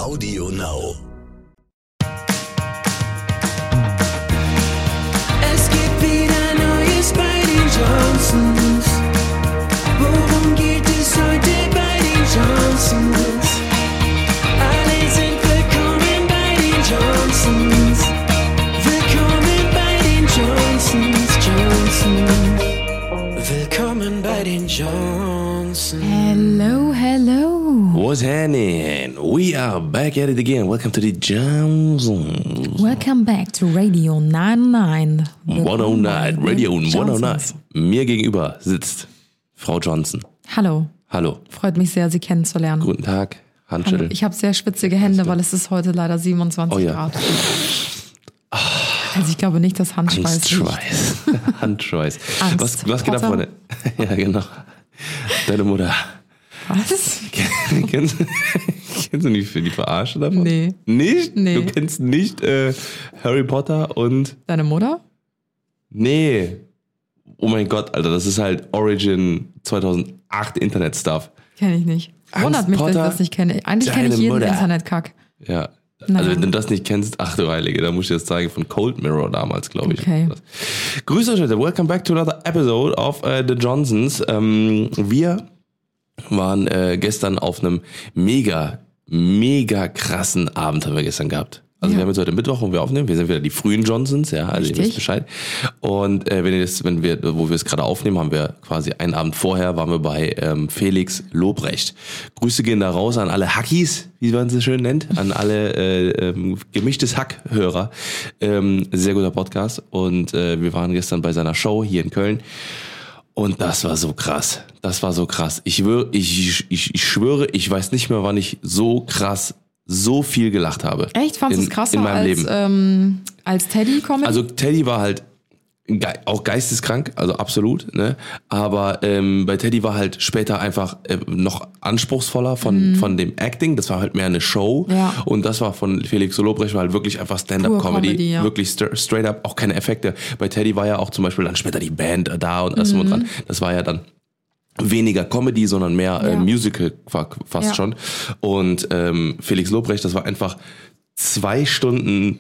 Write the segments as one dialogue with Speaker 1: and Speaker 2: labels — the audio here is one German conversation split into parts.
Speaker 1: Audio Now.
Speaker 2: Es gibt wieder Neues bei den Johnsons. Worum geht es heute bei den Johnsons? Alle sind willkommen bei den Johnsons. Willkommen bei den Johnsons. Willkommen bei den Johnsons.
Speaker 3: Hello, hello.
Speaker 4: What's happening? We are back at it again. Welcome to the Johnsons.
Speaker 3: Welcome back to Radio 99.
Speaker 4: 109, Radio
Speaker 3: Johnsons.
Speaker 4: 109. Mir gegenüber sitzt Frau Johnson.
Speaker 3: Hallo.
Speaker 4: Hallo.
Speaker 3: Freut mich sehr, Sie kennenzulernen.
Speaker 4: Guten Tag.
Speaker 3: Hallo.
Speaker 4: Handschütteln.
Speaker 3: Ich habe sehr schwitzige Hände, weil es ist heute leider 27
Speaker 4: Oh ja.
Speaker 3: Grad. Also ich glaube nicht, dass Handschweiß liegt.
Speaker 4: Handschweiß. Handschweiß.
Speaker 3: Angst.
Speaker 4: Was geht ab,
Speaker 3: Potter?
Speaker 4: Freunde? Ja, genau. Deine Mutter.
Speaker 3: Was?
Speaker 4: Kennst du nicht für die Verarsche davon?
Speaker 3: Nee.
Speaker 4: Nicht?
Speaker 3: Nee.
Speaker 4: Du kennst nicht Harry Potter und...
Speaker 3: Deine Mutter?
Speaker 4: Nee. Oh mein Gott, Alter, das ist halt Origin 2008 Internet-Stuff.
Speaker 3: Kenne ich nicht.
Speaker 4: Hans
Speaker 3: Wundert mich, dass ich
Speaker 4: Potter,
Speaker 3: das nicht kenne. Eigentlich kenne ich
Speaker 4: deine
Speaker 3: jeden
Speaker 4: Mutter.
Speaker 3: Internetkack.
Speaker 4: Ja.
Speaker 3: Naja.
Speaker 4: Also wenn du das nicht kennst, ach du Heilige, da muss ich das zeigen von Cold Mirror damals, glaube ich.
Speaker 3: Okay.
Speaker 4: Grüß euch Leute, welcome back to another episode of The Johnsons. Wir waren gestern auf einem mega krassen Abend, haben wir gestern gehabt. Also
Speaker 3: Ja.
Speaker 4: wir haben jetzt heute Mittwoch, wo wir aufnehmen. Wir sind wieder die frühen Johnsons, ja, also ihr
Speaker 3: Richtig.
Speaker 4: wisst Bescheid. Und wo wir es gerade aufnehmen, haben wir quasi einen Abend vorher, waren wir bei Felix Lobrecht. Grüße gehen da raus an alle Hackies, wie man sie schön nennt, an alle gemischtes Hack-Hörer. Sehr guter Podcast. Und wir waren gestern bei seiner Show hier in Köln. Und das war so krass. Das war so krass. Ich schwöre, ich weiß nicht mehr, wann ich so krass so viel gelacht habe.
Speaker 3: Echt? Fandest du es krasser
Speaker 4: in meinem Leben.
Speaker 3: als Teddy-Comedy?
Speaker 4: Also Teddy war halt auch geisteskrank, also absolut, ne? Aber bei Teddy war halt später einfach noch anspruchsvoller von dem Acting. Das war halt mehr eine Show.
Speaker 3: Ja.
Speaker 4: Und das war von Felix Lobrecht war halt wirklich einfach Stand-up-Comedy.
Speaker 3: Comedy, ja.
Speaker 4: Wirklich straight up, auch keine Effekte. Bei Teddy war ja auch zum Beispiel dann später die Band da und alles und dran. Das war ja dann weniger Comedy, sondern mehr Musical fast schon. Und Felix Lobrecht, das war einfach 2 Stunden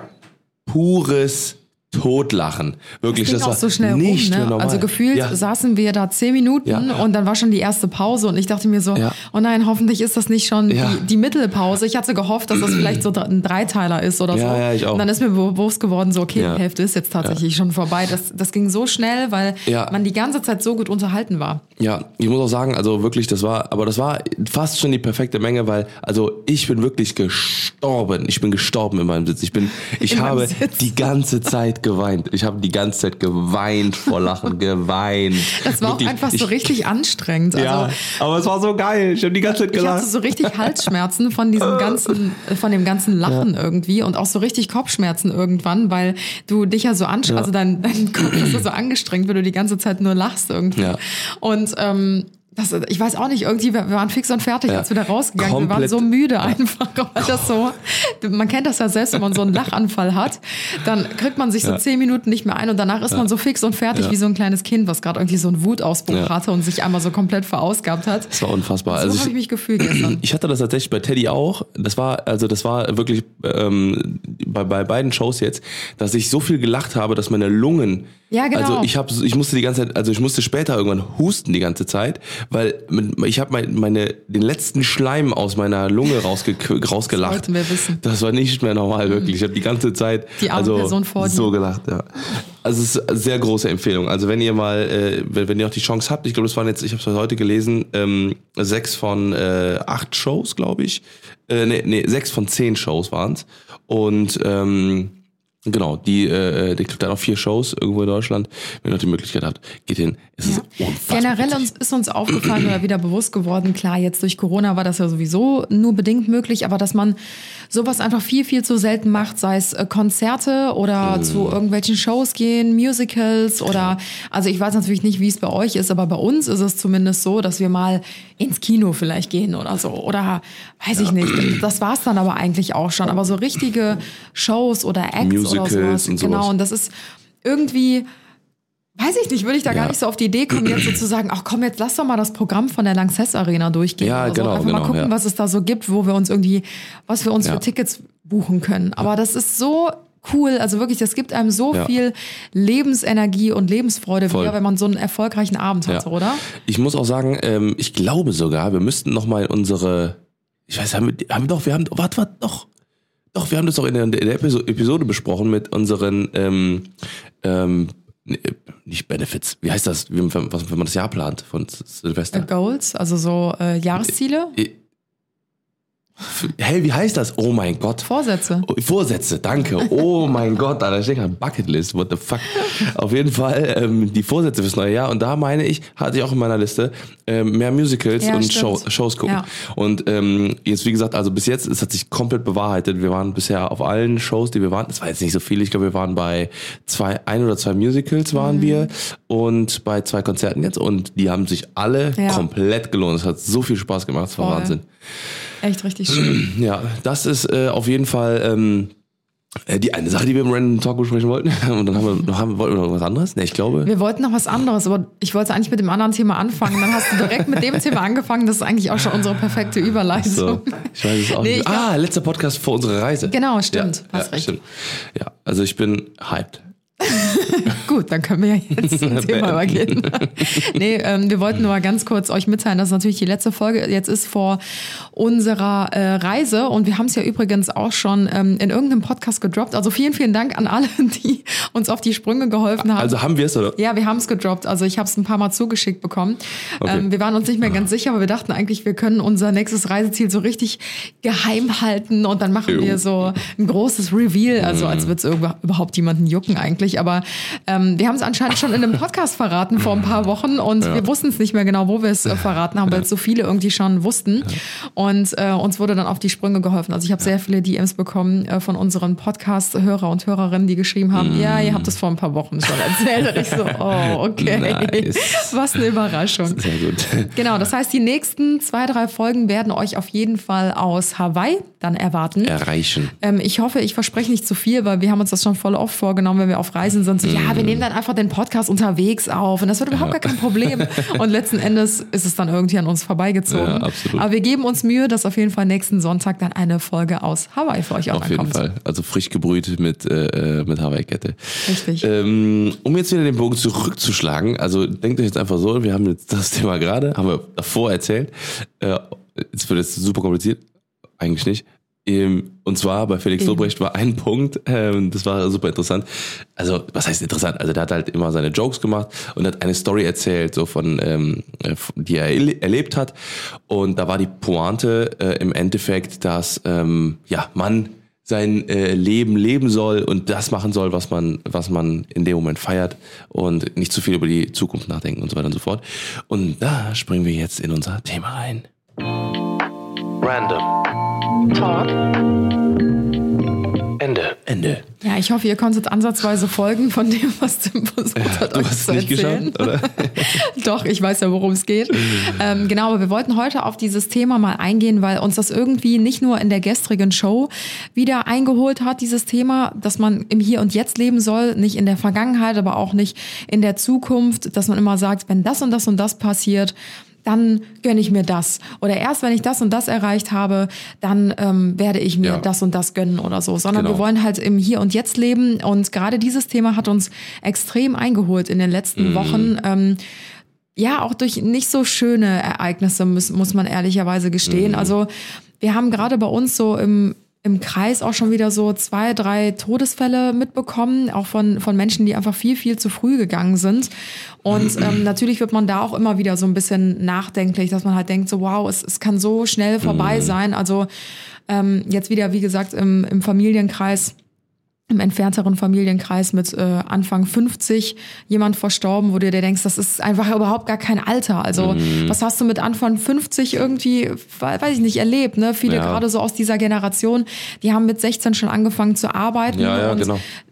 Speaker 4: pures Totlachen. Wirklich,
Speaker 3: das ging
Speaker 4: das war
Speaker 3: auch so schnell
Speaker 4: nicht
Speaker 3: rum,
Speaker 4: mehr
Speaker 3: ne?
Speaker 4: normal.
Speaker 3: Also gefühlt saßen wir da 10 Minuten und dann war schon die erste Pause und ich dachte mir so, oh nein, hoffentlich ist das nicht schon die Mittelpause. Ich hatte gehofft, dass das vielleicht so ein Dreiteiler ist oder so.
Speaker 4: Ja, ich auch.
Speaker 3: Und dann ist mir bewusst geworden, so okay, die Hälfte ist jetzt tatsächlich schon vorbei. Das ging so schnell, weil man die ganze Zeit so gut unterhalten war.
Speaker 4: Ja, ich muss auch sagen, also wirklich, das war fast schon die perfekte Menge, weil, also ich bin wirklich gestorben. Ich bin gestorben in meinem Sitz. Ich habe die ganze Zeit geweint. Ich habe die ganze Zeit geweint vor Lachen, geweint.
Speaker 3: Das war
Speaker 4: wirklich,
Speaker 3: auch einfach so richtig anstrengend. Also,
Speaker 4: ja, aber es war so geil. Ich habe die ganze Zeit
Speaker 3: ich
Speaker 4: gelacht.
Speaker 3: hatte so richtig Halsschmerzen von dem ganzen Lachen irgendwie und auch so richtig Kopfschmerzen irgendwann, weil du dich ja so also dein Kopf ist ja so angestrengt, weil du die ganze Zeit nur lachst irgendwie. Ja. Und ich weiß auch nicht, irgendwie, wir waren fix und fertig, als wir da rausgegangen sind. Wir waren so müde einfach, weil das so, man kennt das ja selbst, wenn man so einen Lachanfall hat, dann kriegt man sich so 10 Minuten nicht mehr ein und danach ist man so fix und fertig wie so ein kleines Kind, was gerade irgendwie so einen Wutausbruch hatte und sich einmal so komplett verausgabt hat.
Speaker 4: Das war unfassbar.
Speaker 3: So habe ich mich gefühlt gestern.
Speaker 4: Ich hatte das tatsächlich bei Teddy auch. Das war wirklich bei beiden Shows jetzt, dass ich so viel gelacht habe, dass meine Lungen.
Speaker 3: Ja, genau.
Speaker 4: Also ich musste die ganze Zeit, ich musste später irgendwann husten die ganze Zeit, weil ich habe den letzten Schleim aus meiner Lunge rausgelacht. Das
Speaker 3: wollten wir wissen.
Speaker 4: Das war nicht mehr normal, wirklich. Ich habe die ganze Zeit
Speaker 3: die arme Person vor dir.
Speaker 4: So gelacht, ja. Also es ist eine sehr große Empfehlung. Also wenn ihr mal, wenn ihr auch die Chance habt, ich glaube, das waren jetzt, ich habe es heute gelesen, 6 von 8 Shows, glaube ich. 6 von 10 Shows waren's. Und genau, der gibt dann auch 4 Shows irgendwo in Deutschland. Wenn ihr noch die Möglichkeit habt, geht hin. Es ist unfassbar
Speaker 3: Generell
Speaker 4: witzig.
Speaker 3: ist uns aufgefallen oder wieder bewusst geworden, klar, jetzt durch Corona war das ja sowieso nur bedingt möglich, aber dass man sowas einfach viel zu selten macht, sei es Konzerte oder zu irgendwelchen Shows gehen, Musicals oder, also ich weiß natürlich nicht, wie es bei euch ist, aber bei uns ist es zumindest so, dass wir mal ins Kino vielleicht gehen oder so oder weiß ich nicht. Das war's dann aber eigentlich auch schon, aber so richtige Shows oder Acts
Speaker 4: Musicals
Speaker 3: oder sowas.
Speaker 4: und sowas.
Speaker 3: Genau, und das ist irgendwie Weiß ich nicht, würde ich da gar nicht so auf die Idee kommen, jetzt sozusagen, ach komm, jetzt lass doch mal das Programm von der Lanxess Arena durchgehen.
Speaker 4: Ja,
Speaker 3: oder so. Einfach mal gucken, was es da so gibt, wo wir uns was wir uns für Tickets buchen können. Aber das ist so cool, also wirklich, das gibt einem so viel Lebensenergie und Lebensfreude wieder, wenn man so einen erfolgreichen Abend hat, oder? Ich
Speaker 4: muss auch sagen, ich glaube sogar, wir müssten noch mal wir haben das doch in der Episode besprochen mit unseren nicht Benefits. Wie heißt das, wenn man das Jahr plant von Silvester?
Speaker 3: Goals, also so Jahresziele?
Speaker 4: Hey, wie heißt das? Oh mein Gott. Vorsätze, danke. Oh mein Gott, da steht eine Bucketlist. What the fuck? Auf jeden Fall die Vorsätze fürs neue Jahr. Und da meine ich, hatte ich auch in meiner Liste, mehr Musicals und Shows gucken. Ja. Und jetzt, wie gesagt, also bis jetzt, es hat sich komplett bewahrheitet. Wir waren bisher auf allen Shows, die wir waren. Das war jetzt nicht so viel. Ich glaube, wir waren bei ein oder zwei Musicals waren wir und bei 2 Konzerten jetzt. Und die haben sich alle komplett gelohnt. Es hat so viel Spaß gemacht. Es war Wahnsinn.
Speaker 3: Echt richtig schön.
Speaker 4: Ja, das ist auf jeden Fall die eine Sache, die wir im Random Talk besprechen wollten. Und dann wollten wir noch was anderes? Ne, ich glaube.
Speaker 3: Wir wollten noch was anderes, aber ich wollte eigentlich mit dem anderen Thema anfangen. Dann hast du direkt mit dem Thema angefangen. Das ist eigentlich auch schon unsere perfekte Überleitung. So,
Speaker 4: ich weiß es auch nicht. Letzter Podcast vor unserer Reise.
Speaker 3: Genau, stimmt. Hast recht.
Speaker 4: Stimmt. Ja, also ich bin hyped.
Speaker 3: Gut, dann können wir ja jetzt zum Thema übergehen. Wir wollten nur mal ganz kurz euch mitteilen, dass natürlich die letzte Folge jetzt ist vor unserer Reise und wir haben es ja übrigens auch schon in irgendeinem Podcast gedroppt. Also vielen, vielen Dank an alle, die uns auf die Sprünge geholfen haben.
Speaker 4: Also haben wir es, oder?
Speaker 3: Ja, wir haben es gedroppt. Also ich habe es ein paar Mal zugeschickt bekommen. Okay. Wir waren uns nicht mehr ganz sicher, aber wir dachten eigentlich, wir können unser nächstes Reiseziel so richtig geheim halten und dann machen wir so ein großes Reveal, also als würde es überhaupt jemanden jucken eigentlich. Aber wir haben es anscheinend schon in einem Podcast verraten vor ein paar Wochen und wir wussten es nicht mehr genau, wo wir es verraten haben, weil es so viele irgendwie schon wussten. Und uns wurde dann auf die Sprünge geholfen. Also ich habe sehr viele DMs bekommen von unseren Podcast-Hörer und Hörerinnen, die geschrieben haben, ja, ihr habt es vor ein paar Wochen schon erzählt. Und ich so, oh, okay. Nice. Was eine Überraschung.
Speaker 4: Sehr gut.
Speaker 3: Genau, das heißt, die nächsten 2, 3 Folgen werden euch auf jeden Fall aus Hawaii dann erreichen. Ich hoffe, ich verspreche nicht zu viel, weil wir haben uns das schon voll oft vorgenommen, wenn wir auf Reisen sind. So, wir nehmen dann einfach den Podcast unterwegs auf und das wird überhaupt gar kein Problem. Und letzten Endes ist es dann irgendwie an uns vorbeigezogen. Ja, absolut. Aber wir geben uns Mühe, dass auf jeden Fall nächsten Sonntag dann eine Folge aus Hawaii für euch online kommt.
Speaker 4: Auf jeden Fall. Also frisch gebrüht mit Hawaii-Kette.
Speaker 3: Richtig.
Speaker 4: Um jetzt wieder den Bogen zurückzuschlagen, also denkt euch jetzt einfach so, wir haben jetzt das Thema haben wir davor erzählt. Jetzt wird es super kompliziert. Eigentlich nicht. Und zwar bei Felix Lobrecht war ein Punkt, das war super interessant. Also, was heißt interessant? Also, der hat halt immer seine Jokes gemacht und hat eine Story erzählt, so die er erlebt hat. Und da war die Pointe im Endeffekt, dass man sein Leben leben soll und das machen soll, was man in dem Moment feiert und nicht zu viel über die Zukunft nachdenken und so weiter und so fort. Und da springen wir jetzt in unser Thema rein. Random Talk. Ende.
Speaker 3: Ja, ich hoffe, ihr konntet ansatzweise folgen von dem, was Tim versucht hat, euch zu erzählen. Du hast es nicht geschafft, oder? Doch, ich weiß ja, worum es geht. Genau, aber wir wollten heute auf dieses Thema mal eingehen, weil uns das irgendwie nicht nur in der gestrigen Show wieder eingeholt hat, dieses Thema, dass man im Hier und Jetzt leben soll, nicht in der Vergangenheit, aber auch nicht in der Zukunft, dass man immer sagt, wenn das und das und das passiert, dann gönne ich mir das. Oder erst wenn ich das und das erreicht habe, dann werde ich mir das und das gönnen oder so. Sondern wir wollen halt im Hier und Jetzt leben. Und gerade dieses Thema hat uns extrem eingeholt in den letzten Wochen. Auch durch nicht so schöne Ereignisse, muss man ehrlicherweise gestehen. Also wir haben gerade bei uns so im Kreis auch schon wieder so 2, 3 Todesfälle mitbekommen, auch von Menschen, die einfach viel, viel zu früh gegangen sind. Und natürlich wird man da auch immer wieder so ein bisschen nachdenklich, dass man halt denkt, so wow, es kann so schnell vorbei sein. Also jetzt wieder, wie gesagt, im Familienkreis, im entfernteren Familienkreis mit Anfang 50 jemand verstorben, wo du dir denkst, das ist einfach überhaupt gar kein Alter. Also was hast du mit Anfang 50 irgendwie, weiß ich nicht, erlebt? Ne? Viele gerade so aus dieser Generation, die haben mit 16 schon angefangen zu arbeiten.
Speaker 4: Ja, genau.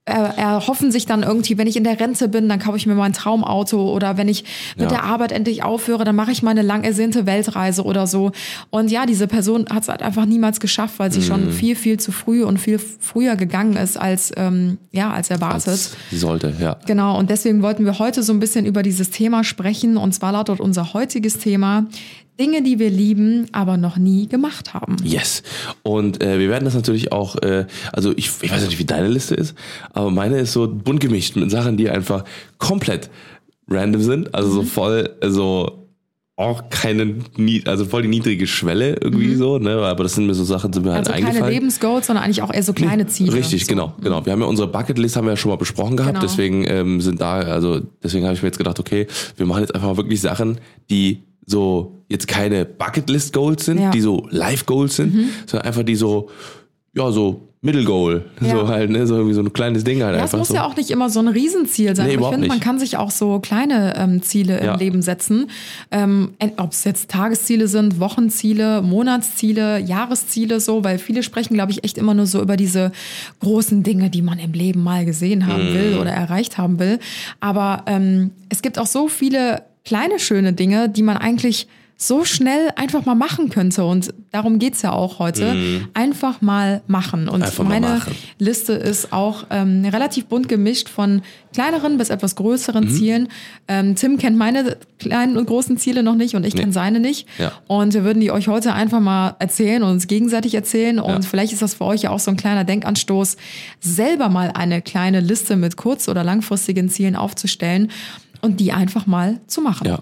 Speaker 3: erhoffen sich dann irgendwie, wenn ich in der Rente bin, dann kaufe ich mir mein Traumauto oder wenn ich mit der Arbeit endlich aufhöre, dann mache ich meine lang ersehnte Weltreise oder so. Und ja, diese Person hat es halt einfach niemals geschafft, weil sie schon viel, viel zu früh und viel früher gegangen ist als erwartet.
Speaker 4: Als sie sollte, ja.
Speaker 3: Genau, und deswegen wollten wir heute so ein bisschen über dieses Thema sprechen. Und zwar lautet unser heutiges Thema: Dinge, die wir lieben, aber noch nie gemacht haben.
Speaker 4: Yes. Und wir werden das natürlich auch, also ich weiß nicht, wie deine Liste ist, aber meine ist so bunt gemischt mit Sachen, die einfach komplett random sind. Also so voll, auch keine, also voll die niedrige Schwelle irgendwie so, ne? Aber das sind mir so Sachen, sind mir halt eingefallen.
Speaker 3: Also keine Lebensgoals, sondern eigentlich auch eher so kleine Ziele.
Speaker 4: Richtig,
Speaker 3: so.
Speaker 4: Genau. Wir haben ja unsere Bucketlist, haben wir ja schon mal besprochen gehabt,
Speaker 3: Genau.
Speaker 4: deswegen deswegen habe ich mir jetzt gedacht, okay, wir machen jetzt einfach mal wirklich Sachen, die so jetzt keine Bucketlist-Goals sind, die so Life-Goals sind, sondern einfach die so Middle-Goal, so halt, ne, so irgendwie so ein kleines Ding halt einfach.
Speaker 3: Das muss
Speaker 4: so.
Speaker 3: ja auch nicht immer so ein Riesenziel sein.
Speaker 4: Nee,
Speaker 3: Aber ich finde, man
Speaker 4: nicht.
Speaker 3: kann sich auch so kleine Ziele im Leben setzen. Ob es jetzt Tagesziele sind, Wochenziele, Monatsziele, Jahresziele, so, weil viele sprechen, glaube ich, echt immer nur so über diese großen Dinge, die man im Leben mal gesehen haben will oder erreicht haben will. Aber es gibt auch so viele kleine, schöne Dinge, die man eigentlich so schnell einfach mal machen könnte. Und darum geht's ja auch heute. Einfach mal machen. Und
Speaker 4: Einfach mal
Speaker 3: meine
Speaker 4: machen.
Speaker 3: Liste ist auch relativ bunt gemischt von kleineren bis etwas größeren Zielen. Tim kennt meine kleinen und großen Ziele noch nicht und ich kenne seine nicht.
Speaker 4: Ja.
Speaker 3: Und wir würden die euch heute einfach mal erzählen und uns gegenseitig erzählen. Und vielleicht ist das für euch ja auch so ein kleiner Denkanstoß, selber mal eine kleine Liste mit kurz- oder langfristigen Zielen aufzustellen und die einfach mal zu machen.
Speaker 4: Ja.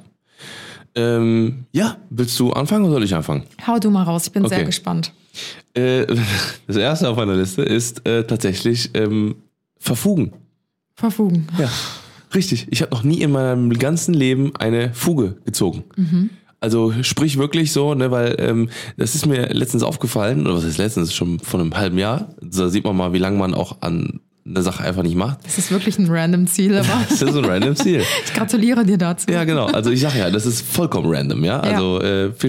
Speaker 4: Willst du anfangen oder soll ich anfangen?
Speaker 3: Hau du mal raus, ich bin sehr
Speaker 4: Okay.
Speaker 3: gespannt.
Speaker 4: Das erste auf meiner Liste ist tatsächlich Verfugen.
Speaker 3: Verfugen.
Speaker 4: Ja, richtig. Ich habe noch nie in meinem ganzen Leben eine Fuge gezogen. Also sprich wirklich so, ne, weil das ist mir letztens aufgefallen, oder was ist letztens, schon vor einem halben Jahr. Da sieht man mal, wie lange man auch an eine Sache einfach nicht macht.
Speaker 3: Das ist wirklich ein random Ziel, aber
Speaker 4: Das ist ein random Ziel.
Speaker 3: ich gratuliere dir dazu.
Speaker 4: Ja, genau. Also ich sage ja, das ist vollkommen random, ja. Also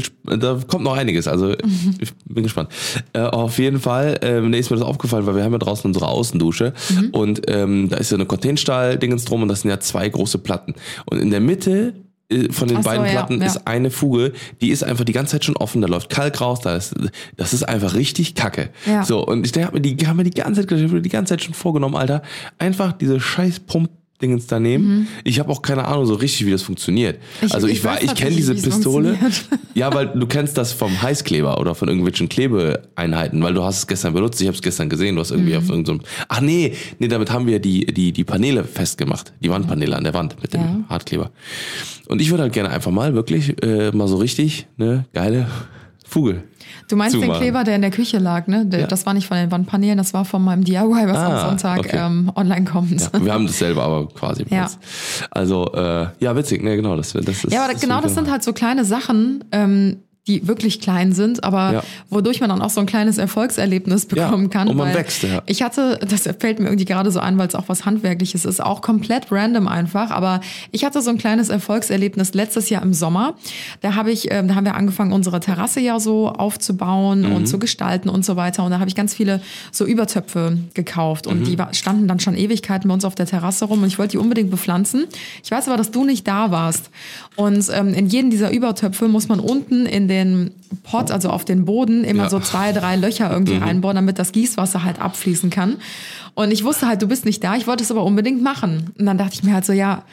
Speaker 4: da kommt noch einiges. Also ich bin gespannt. Auf jeden Fall ist mir das aufgefallen, weil wir haben ja draußen unsere Außendusche und da ist ja eine Containerstahl-Dingens drum und das sind ja 2 große Platten. Und in der Mitte von den
Speaker 3: Ach so,
Speaker 4: beiden
Speaker 3: ja,
Speaker 4: Platten
Speaker 3: ja.
Speaker 4: ist eine Fuge, die ist einfach die ganze Zeit schon offen, da läuft Kalk raus, das ist einfach richtig kacke.
Speaker 3: Ja.
Speaker 4: So, und ich habe mir die ganze Zeit schon vorgenommen, Alter, einfach diese scheiß Pump-Dingens da nehmen. Ich habe auch keine Ahnung so richtig, wie das funktioniert.
Speaker 3: Ich weiß
Speaker 4: Ich kenne diese
Speaker 3: tatsächlich, wie es
Speaker 4: Pistole.
Speaker 3: funktioniert.
Speaker 4: Ja, weil du kennst das vom Heißkleber oder von irgendwelchen Klebeeinheiten, weil du hast es gestern benutzt, ich habe es gestern gesehen, du hast irgendwie auf irgendeinem... Ach nee, damit haben wir die Paneele festgemacht, die Wandpaneele an der Wand mit dem Hartkleber. Und ich würde halt gerne einfach mal wirklich mal so richtig eine geile Fuge
Speaker 3: Du meinst den
Speaker 4: zumachen.
Speaker 3: Kleber, der in der Küche lag, ne?
Speaker 4: Ja.
Speaker 3: Das war nicht von den Wandpaneelen, das war von meinem DIY, was am Sonntag
Speaker 4: okay.
Speaker 3: online kommt.
Speaker 4: Ja, wir haben das selber aber quasi.
Speaker 3: Ja.
Speaker 4: Also, witzig, ne, genau. Das ist,
Speaker 3: Ja, aber genau das sind halt so kleine Sachen, die wirklich klein sind, aber wodurch man dann auch so ein kleines Erfolgserlebnis bekommen kann.
Speaker 4: und man
Speaker 3: weil
Speaker 4: wächst, ja.
Speaker 3: Ich hatte, das fällt mir irgendwie gerade so ein, weil es auch was Handwerkliches ist, auch komplett random einfach, aber ich hatte so ein kleines Erfolgserlebnis letztes Jahr im Sommer. Da haben wir angefangen, unsere Terrasse ja so aufzubauen und zu gestalten und so weiter. Und da habe ich ganz viele so Übertöpfe gekauft und die standen dann schon Ewigkeiten bei uns auf der Terrasse rum und ich wollte die unbedingt bepflanzen. Ich weiß aber, dass du nicht da warst. Und in jeden dieser Übertöpfe muss man unten in den Pot, also auf den Boden, immer so 2, 3 Löcher irgendwie reinbohren, damit das Gießwasser halt abfließen kann. Und ich wusste halt, du bist nicht da, ich wollte es aber unbedingt machen. Und dann dachte ich mir halt so,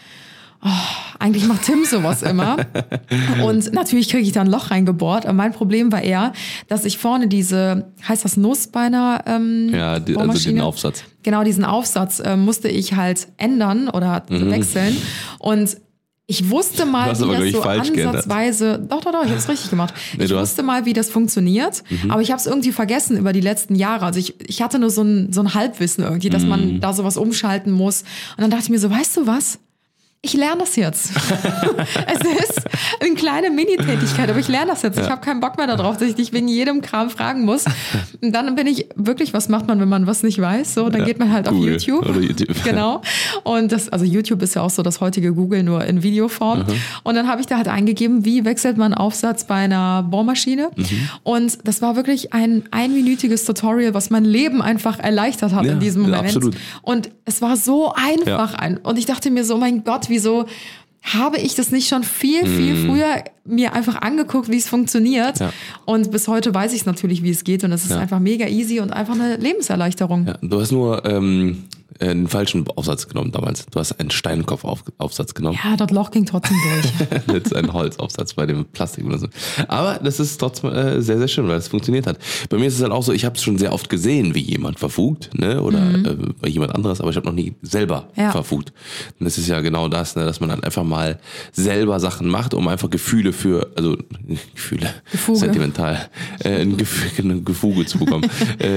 Speaker 3: eigentlich macht Tim sowas immer. Und natürlich kriege ich da ein Loch reingebohrt. Aber mein Problem war eher, dass ich vorne heißt das Nuss bei einer
Speaker 4: also
Speaker 3: Bohrmaschine?
Speaker 4: den Aufsatz.
Speaker 3: Genau, diesen Aufsatz musste ich halt ändern oder wechseln. Und ich wusste mal,
Speaker 4: Du hast
Speaker 3: wie
Speaker 4: aber,
Speaker 3: das
Speaker 4: glaub ich,
Speaker 3: so
Speaker 4: falsch geändert.
Speaker 3: ansatzweise... Doch, ich habe es richtig gemacht.
Speaker 4: Nee,
Speaker 3: ich wusste mal, wie das funktioniert, aber ich habe es irgendwie vergessen über die letzten Jahre. Also ich hatte nur so ein Halbwissen irgendwie, dass man da sowas umschalten muss. Und dann dachte ich mir so, weißt du was? ich lerne das jetzt. Es ist eine kleine Mini-Tätigkeit, aber ich lerne das jetzt. Ich habe keinen Bock mehr darauf, dass ich dich wegen jedem Kram fragen muss. Und dann bin ich wirklich, was macht man, wenn man was nicht weiß? So, dann geht man halt auf YouTube.
Speaker 4: Oder YouTube.
Speaker 3: Genau. Und also YouTube ist ja auch so das heutige Google, nur in Videoform. Und dann habe ich da halt eingegeben, wie wechselt man Aufsatz bei einer Bohrmaschine. Und das war wirklich ein einminütiges Tutorial, was mein Leben einfach erleichtert hat in diesem Moment.
Speaker 4: Absolut.
Speaker 3: Und es war so einfach. Und ich dachte mir so, mein Gott, wieso habe ich das nicht schon viel früher mir einfach angeguckt, wie es funktioniert. Ja. Und bis heute weiß ich natürlich, wie es geht. Und es ist einfach mega easy und einfach eine Lebenserleichterung.
Speaker 4: Ja, du hast nur einen falschen Aufsatz genommen damals. Du hast einen Steinkopf-Aufsatz genommen.
Speaker 3: Ja, das Loch ging trotzdem durch.
Speaker 4: Jetzt ein Holzaufsatz bei dem Plastik oder so. Aber das ist trotzdem sehr, sehr schön, weil es funktioniert hat. Bei mir ist es halt auch so, ich habe es schon sehr oft gesehen, wie jemand verfugt, ne? Oder bei jemand anderes, aber ich habe noch nie selber verfugt. Und das ist ja genau das, ne? Dass man dann einfach mal selber Sachen macht, um einfach Gefühle Gefüge. Sentimental, ein Gefüge zu bekommen.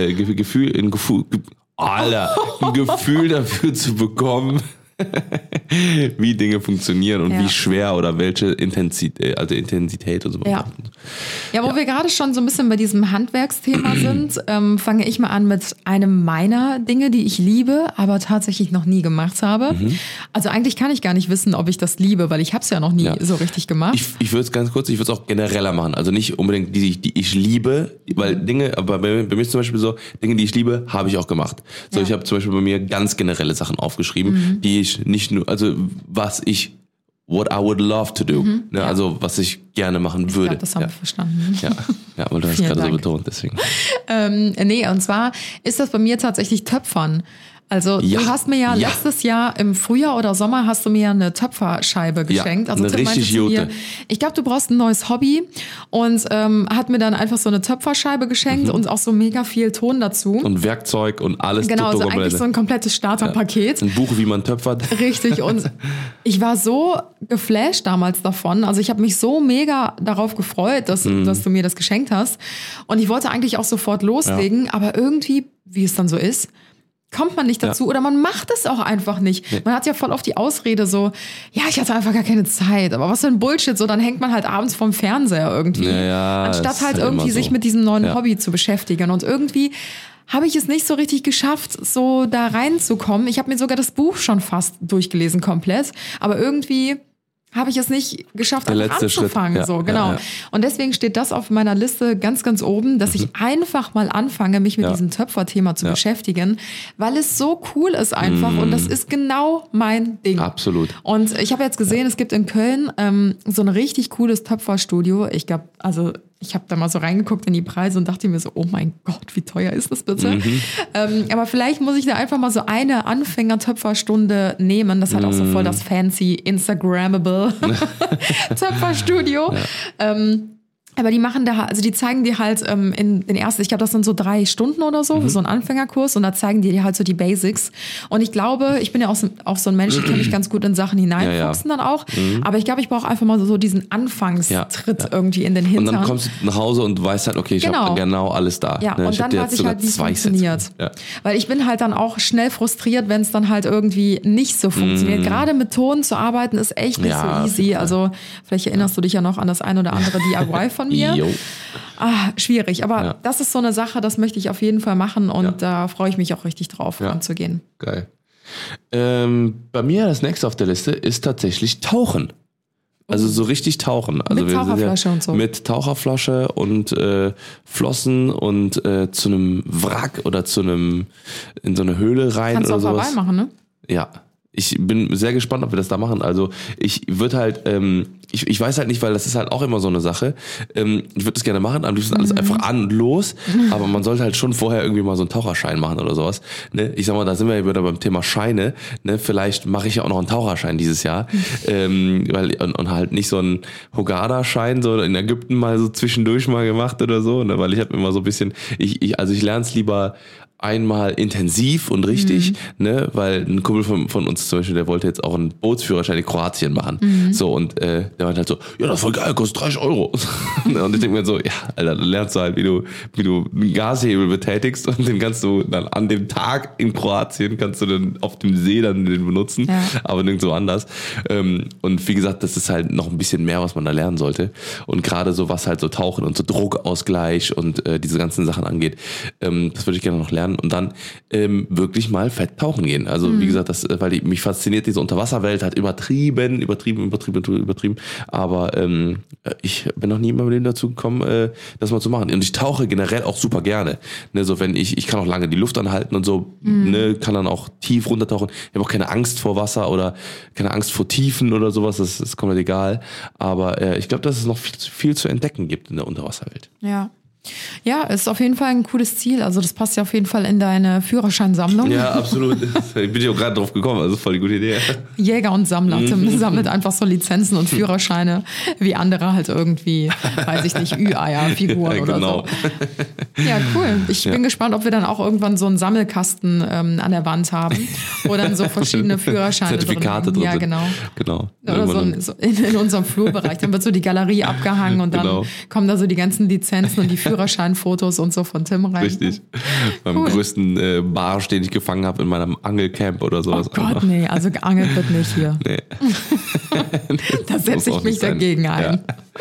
Speaker 4: Ein Gefühl dafür zu bekommen, wie Dinge funktionieren und wie schwer oder welche Intensität und so.
Speaker 3: Ja, wo wir gerade schon so ein bisschen bei diesem Handwerksthema sind, fange ich mal an mit einem meiner Dinge, die ich liebe, aber tatsächlich noch nie gemacht habe. Also eigentlich kann ich gar nicht wissen, ob ich das liebe, weil ich habe es ja noch nie so richtig gemacht.
Speaker 4: Ich würde es ganz kurz, ich würde es auch genereller machen. Also nicht unbedingt die ich liebe, weil Dinge, aber bei mir ist zum Beispiel so, Dinge, die ich liebe, habe ich auch gemacht. So, ich habe zum Beispiel bei mir ganz generelle Sachen aufgeschrieben, die ich nicht nur, also what I would love to do. Ne? Also was ich gerne machen würde.
Speaker 3: Ich glaube, das haben wir verstanden.
Speaker 4: Ja, aber du hast gerade so betont, deswegen.
Speaker 3: Und zwar ist das bei mir tatsächlich Töpfern. Also du hast mir letztes Jahr im Frühjahr oder Sommer hast du mir eine Töpferscheibe geschenkt. Also
Speaker 4: eine richtig gute.
Speaker 3: Ich glaube, du brauchst ein neues Hobby und hat mir dann einfach so eine Töpferscheibe geschenkt und auch so mega viel Ton dazu.
Speaker 4: Und Werkzeug und alles.
Speaker 3: Genau, also eigentlich so ein komplettes Starterpaket.
Speaker 4: Ein Buch, wie man töpfert.
Speaker 3: Richtig, und ich war so geflasht damals davon. Also ich habe mich so mega darauf gefreut, dass du mir das geschenkt hast. Und ich wollte eigentlich auch sofort loslegen, aber irgendwie, wie es dann so ist, kommt man nicht dazu oder man macht es auch einfach nicht. Man hat ja voll oft die Ausrede so, ich hatte einfach gar keine Zeit. Aber was für ein Bullshit, so dann hängt man halt abends vorm Fernseher irgendwie. Anstatt halt irgendwie sich mit diesem neuen Hobby zu beschäftigen. Und irgendwie habe ich es nicht so richtig geschafft, so da reinzukommen. Ich habe mir sogar das Buch schon fast durchgelesen komplett. Aber irgendwie habe ich es nicht geschafft, anzufangen. So, genau. Und deswegen steht das auf meiner Liste ganz, ganz oben, dass ich einfach mal anfange, mich mit diesem Töpferthema zu beschäftigen, weil es so cool ist einfach und das ist genau mein Ding.
Speaker 4: Absolut.
Speaker 3: Und ich habe jetzt gesehen, es gibt in Köln so ein richtig cooles Töpferstudio. Ich glaube, ich habe da mal so reingeguckt in die Preise und dachte mir so, oh mein Gott, wie teuer ist das bitte? Aber vielleicht muss ich da einfach mal so eine Anfänger-Töpferstunde nehmen. Das hat auch so voll das fancy Instagrammable Töpferstudio. Aber die machen da, also die zeigen dir halt in den ersten, ich glaube, das sind so 3 Stunden oder so, so ein Anfängerkurs und da zeigen die dir halt so die Basics. Und ich glaube, ich bin ja auch so ein Mensch, ich kann mich ganz gut in Sachen hineinfuchsen dann auch. Aber ich glaube, ich brauche einfach mal so diesen Anfangstritt irgendwie in den Hintern.
Speaker 4: Und dann kommst du nach Hause und weißt halt, okay, ich habe genau alles da.
Speaker 3: Ja, und dann weiß ich halt, wie es funktioniert. Weil ich bin halt dann auch schnell frustriert, wenn es dann halt irgendwie nicht so funktioniert. Gerade mit Ton zu arbeiten ist echt nicht so easy. Also vielleicht erinnerst du dich ja noch an das ein oder andere DIY von mir. Schwierig, aber das ist so eine Sache, das möchte ich auf jeden Fall machen und da freue ich mich auch richtig drauf, ranzugehen.
Speaker 4: Geil. Bei mir das nächste auf der Liste ist tatsächlich Tauchen. Also so richtig tauchen. Also
Speaker 3: mit Taucherflasche und so.
Speaker 4: Mit Taucherflasche und Flossen und zu einem Wrack oder in so eine Höhle rein.
Speaker 3: Kannst
Speaker 4: oder
Speaker 3: du auch
Speaker 4: sowas.
Speaker 3: dabei machen, ne?
Speaker 4: Ja. Ich bin sehr gespannt, ob wir das da machen. Also ich würde halt, ich weiß halt nicht, weil das ist halt auch immer so eine Sache. Ich würde das gerne machen, am liebsten alles einfach an und los. Aber man sollte halt schon vorher irgendwie mal so einen Taucherschein machen oder sowas. Ne? Ich sag mal, da sind wir ja wieder beim Thema Scheine. Ne? Vielleicht mache ich ja auch noch einen Taucherschein dieses Jahr. Und halt nicht so einen Hurghada-Schein, so in Ägypten mal so zwischendurch mal gemacht oder so. Ne? Weil ich habe immer so ein bisschen, ich lerne es lieber einmal intensiv und richtig, ne, weil ein Kumpel von uns zum Beispiel, der wollte jetzt auch einen Bootsführerschein in Kroatien machen. So, und der meinte halt so, ja, das ist voll geil, kostet 30 Euro. Und ich denke mir so, ja, Alter, dann lernst du halt, wie du einen Gashebel betätigst und den kannst du dann an dem Tag in Kroatien, kannst du dann auf dem See dann den benutzen, aber nirgendwo anders. Und wie gesagt, das ist halt noch ein bisschen mehr, was man da lernen sollte. Und gerade so, was halt so Tauchen und so Druckausgleich und diese ganzen Sachen angeht, das würde ich gerne noch lernen und dann wirklich mal fett tauchen gehen. Also wie gesagt, weil mich fasziniert diese Unterwasserwelt, halt übertrieben. Aber ich bin noch nie in meinem Leben dazu gekommen, das mal zu machen. Und ich tauche generell auch super gerne. Ne, so wenn ich kann auch lange die Luft anhalten und so, ne, kann dann auch tief runtertauchen. Ich habe auch keine Angst vor Wasser oder keine Angst vor Tiefen oder sowas. Das ist komplett egal. Aber ich glaube, dass es noch viel zu entdecken gibt in der Unterwasserwelt.
Speaker 3: Ja, ist auf jeden Fall ein cooles Ziel. Also das passt ja auf jeden Fall in deine Führerscheinsammlung.
Speaker 4: Ja, absolut. Ich bin ja auch gerade drauf gekommen, also voll die gute Idee.
Speaker 3: Jäger und Sammler. Tim sammelt einfach so Lizenzen und Führerscheine, wie andere halt irgendwie, weiß ich nicht, Ü-Eier-Figuren oder so. Ja, cool. Ich bin gespannt, ob wir dann auch irgendwann so einen Sammelkasten an der Wand haben, wo dann so verschiedene Führerscheine
Speaker 4: Zertifikate drin sind.
Speaker 3: Ja,
Speaker 4: genau.
Speaker 3: Oder so in unserem Flurbereich. Dann wird so die Galerie abgehangen und dann kommen da so die ganzen Lizenzen und die Führerscheinfotos und so von Tim rein.
Speaker 4: Richtig. Beim größten Barsch, den ich gefangen habe in meinem Angelcamp oder sowas.
Speaker 3: Oh Gott, nee, also geangelt wird nicht hier.
Speaker 4: Nee.
Speaker 3: Da setze ich mich dagegen ein.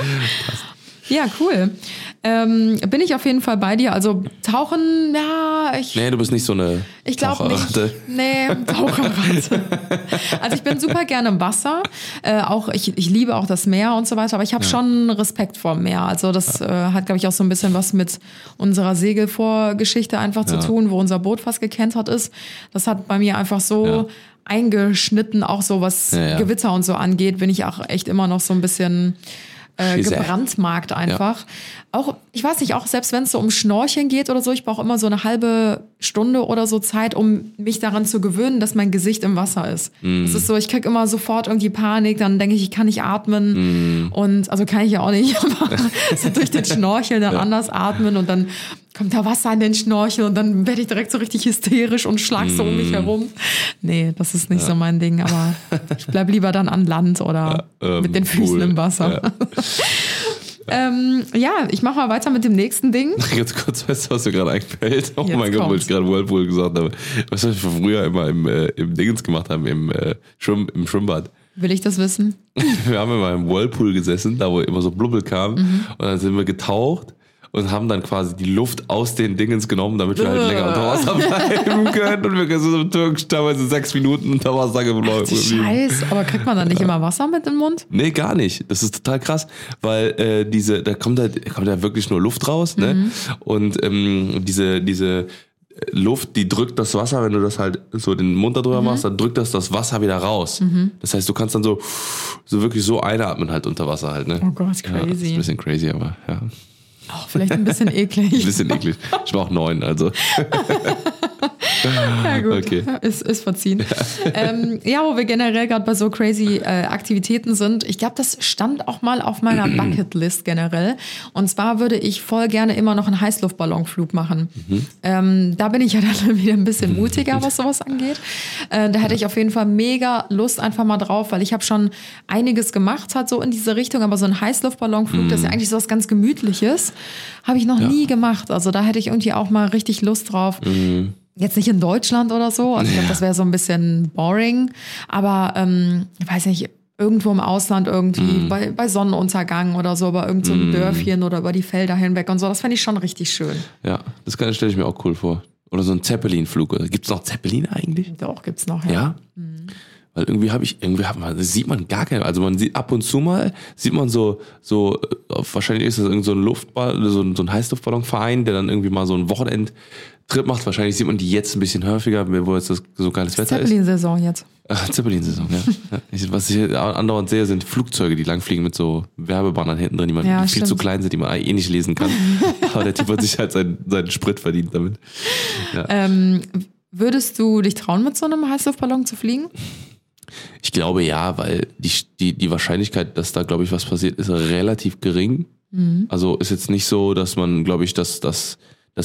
Speaker 3: Ja, cool. Bin ich auf jeden Fall bei dir. Also Tauchen,
Speaker 4: Nee, du bist nicht so eine
Speaker 3: ich glaube nicht. Nee, Taucherratte. Also ich bin super gerne im Wasser. Auch ich liebe auch das Meer und so weiter, aber ich habe schon Respekt vor dem Meer. Also das hat, glaube ich, auch so ein bisschen was mit unserer Segelvorgeschichte einfach zu tun, wo unser Boot fast gekentert ist. Das hat bei mir einfach so eingeschnitten, auch so was Gewitter und so angeht, bin ich auch echt immer noch so ein bisschen gebrandmarkt einfach. Auch, ich weiß nicht, auch selbst wenn es so um Schnorcheln geht oder so, ich brauche immer so eine halbe Stunde oder so Zeit, um mich daran zu gewöhnen, dass mein Gesicht im Wasser ist. Es ist so, ich krieg immer sofort irgendwie Panik, dann denke ich kann nicht atmen und, also kann ich ja auch nicht, aber so durch den Schnorcheln dann anders atmen und dann kommt da Wasser in den Schnorchel und dann werde ich direkt so richtig hysterisch und schlag so um mich herum. Nee, das ist nicht so mein Ding, aber ich bleib lieber dann an Land oder mit den Füßen im Wasser. Ich mache mal weiter mit dem nächsten Ding.
Speaker 4: Ganz kurz, weißt du, was mir gerade einfällt? Oh mein Gott, wo ich gerade Whirlpool gesagt habe. Was wir früher immer im Dingens gemacht haben, im Schwimmbad.
Speaker 3: Will ich das wissen?
Speaker 4: Wir haben immer im Whirlpool gesessen, da wo immer so Blubbel kam. Und dann sind wir getaucht und haben dann quasi die Luft aus den Dingens genommen, damit wir halt länger unter Wasser bleiben können. Und wir können so im Türkisch teilweise 6 Minuten unter Wasser geblieben.
Speaker 3: Scheiße, aber kriegt man dann nicht immer Wasser mit im Mund?
Speaker 4: Nee, gar nicht. Das ist total krass, weil da kommt ja wirklich nur Luft raus, ne? Und diese Luft, die drückt das Wasser, wenn du das halt so den Mund da drüber machst, dann drückt das Wasser wieder raus. Das heißt, du kannst dann so wirklich so einatmen halt unter Wasser halt, ne?
Speaker 3: Oh Gott, crazy.
Speaker 4: Ja, das ist ein bisschen crazy, aber ja.
Speaker 3: Auch vielleicht ein bisschen eklig.
Speaker 4: Ein bisschen eklig. Ich war auch 9, also.
Speaker 3: Ja gut,
Speaker 4: okay.
Speaker 3: Ist verziehen. Wo wir generell gerade bei so crazy Aktivitäten sind, ich glaube, das stand auch mal auf meiner Bucketlist generell. Und zwar würde ich voll gerne immer noch einen Heißluftballonflug machen. Da bin ich ja dann wieder ein bisschen mutiger, was sowas angeht. Da hätte ich auf jeden Fall mega Lust einfach mal drauf, weil ich habe schon einiges gemacht, halt so in diese Richtung, aber so ein Heißluftballonflug, das ist ja eigentlich so was ganz Gemütliches, habe ich noch nie gemacht. Also da hätte ich irgendwie auch mal richtig Lust drauf. Jetzt nicht in Deutschland oder so, also ich glaube, das wäre so ein bisschen boring, aber ich weiß nicht, irgendwo im Ausland irgendwie, bei Sonnenuntergang oder so, bei irgend so einem Dörfchen oder über die Felder hinweg und so, das fände ich schon richtig schön.
Speaker 4: Ja, das stelle ich mir auch cool vor. Oder so ein Zeppelin-Flug. Gibt's noch Zeppeline eigentlich?
Speaker 3: Doch, gibt's noch,
Speaker 4: ja. Weil das sieht man gar keine, also man sieht ab und zu mal, sieht man so wahrscheinlich ist das irgend so ein Luftball, so ein Heißluftballonverein, der dann irgendwie mal so einen Wochenendtrip macht. Wahrscheinlich sieht man die jetzt ein bisschen häufiger, wo jetzt das so geiles Wetter ist.
Speaker 3: Zeppelin-Saison jetzt.
Speaker 4: Zeppelin-Saison, ja. Was ich andauernd sehe, sind Flugzeuge, die langfliegen mit so Werbebannern hinten drin, die viel zu klein sind, die man eh nicht lesen kann. Aber der Typ hat sich halt seinen Sprit verdient damit. Ja.
Speaker 3: Würdest du dich trauen, mit so einem Heißluftballon zu fliegen?
Speaker 4: Ich glaube ja, weil die Wahrscheinlichkeit, dass da, glaube ich, was passiert, ist relativ gering. Also ist jetzt nicht so, dass man, glaube ich, dass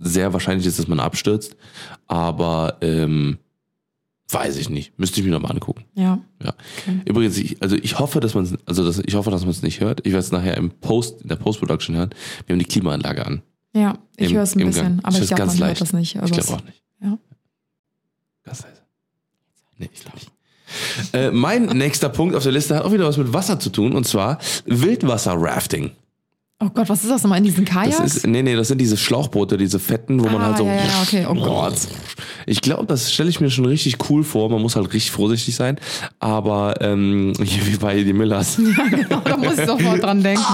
Speaker 4: sehr wahrscheinlich ist, dass man abstürzt. Aber weiß ich nicht. Müsste ich mir nochmal angucken.
Speaker 3: Ja.
Speaker 4: Okay. Übrigens, ich hoffe, dass man es nicht hört. Ich werde es nachher in der Post-Production hören. Wir haben die Klimaanlage an.
Speaker 3: Ja, ich höre es ein bisschen, aber ich glaube, man hört das nicht.
Speaker 4: Ich glaube auch nicht.
Speaker 3: Ja.
Speaker 4: Ganz leise. Nee, ich glaube nicht. Mein nächster Punkt auf der Liste hat auch wieder was mit Wasser zu tun, und zwar Wildwasser-Rafting.
Speaker 3: Oh Gott, was ist das nochmal in diesen Kajaks?
Speaker 4: Das sind diese Schlauchboote, diese fetten, wo man halt so...
Speaker 3: Ja, okay. Oh Gott.
Speaker 4: Ich glaube, das stelle ich mir schon richtig cool vor. Man muss halt richtig vorsichtig sein. Aber wie bei die Millers.
Speaker 3: Ja, genau, da muss ich sofort dran denken.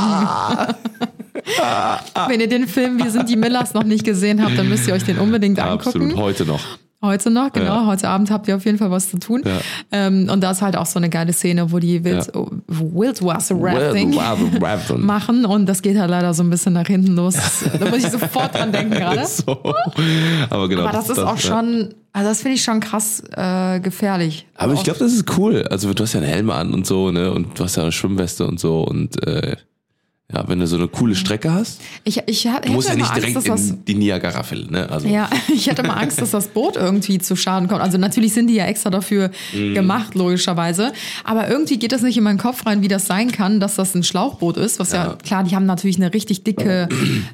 Speaker 3: Wenn ihr den Film Wir sind die Millers noch nicht gesehen habt, dann müsst ihr euch den unbedingt angucken.
Speaker 4: Absolut, heute noch.
Speaker 3: Heute noch, genau.
Speaker 4: Ja.
Speaker 3: Heute Abend habt ihr auf jeden Fall was zu tun.
Speaker 4: Ja.
Speaker 3: Und da ist halt auch so eine geile Szene, wo die Wildwasser-Rafting machen. Und das geht halt leider so ein bisschen nach hinten los. Da muss ich sofort dran denken gerade.
Speaker 4: So. Aber genau.
Speaker 3: Aber das ist auch schon, also das finde ich schon krass gefährlich.
Speaker 4: Aber ich glaube, das ist cool. Also du hast ja einen Helm an und so, ne? Und du hast ja eine Schwimmweste und so. Und ja, wenn du so eine coole Strecke hast,
Speaker 3: du
Speaker 4: musst ja nicht direkt in die Niagara-Fälle, ne? Also.
Speaker 3: Ja, ich hatte mal Angst, dass das Boot irgendwie zu Schaden kommt. Also natürlich sind die ja extra dafür gemacht, logischerweise. Aber irgendwie geht das nicht in meinen Kopf rein, wie das sein kann, dass das ein Schlauchboot ist. Was ja klar, die haben natürlich eine richtig dicke,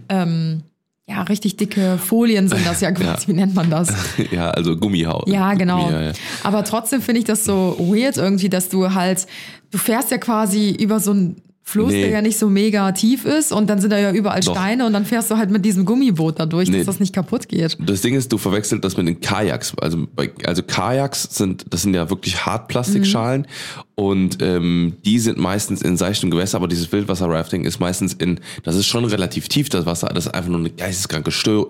Speaker 3: richtig dicke Folien sind das ja quasi. Wie nennt man das?
Speaker 4: Ja, also Gummihaut.
Speaker 3: Ja, genau.
Speaker 4: Gummi, ja.
Speaker 3: Aber trotzdem finde ich das so weird irgendwie, dass du fährst ja quasi über so ein Fluss, der ja nicht so mega tief ist, und dann sind da ja überall Steine, und dann fährst du halt mit diesem Gummiboot da durch, dass das nicht kaputt geht.
Speaker 4: Das Ding ist, du verwechselst das mit den Kajaks. Also Kajaks sind ja wirklich Hartplastikschalen, und die sind meistens in seichtem Gewässer, aber dieses Wildwasser-Rafting ist meistens das ist schon relativ tief, das Wasser, das ist einfach nur eine geisteskranke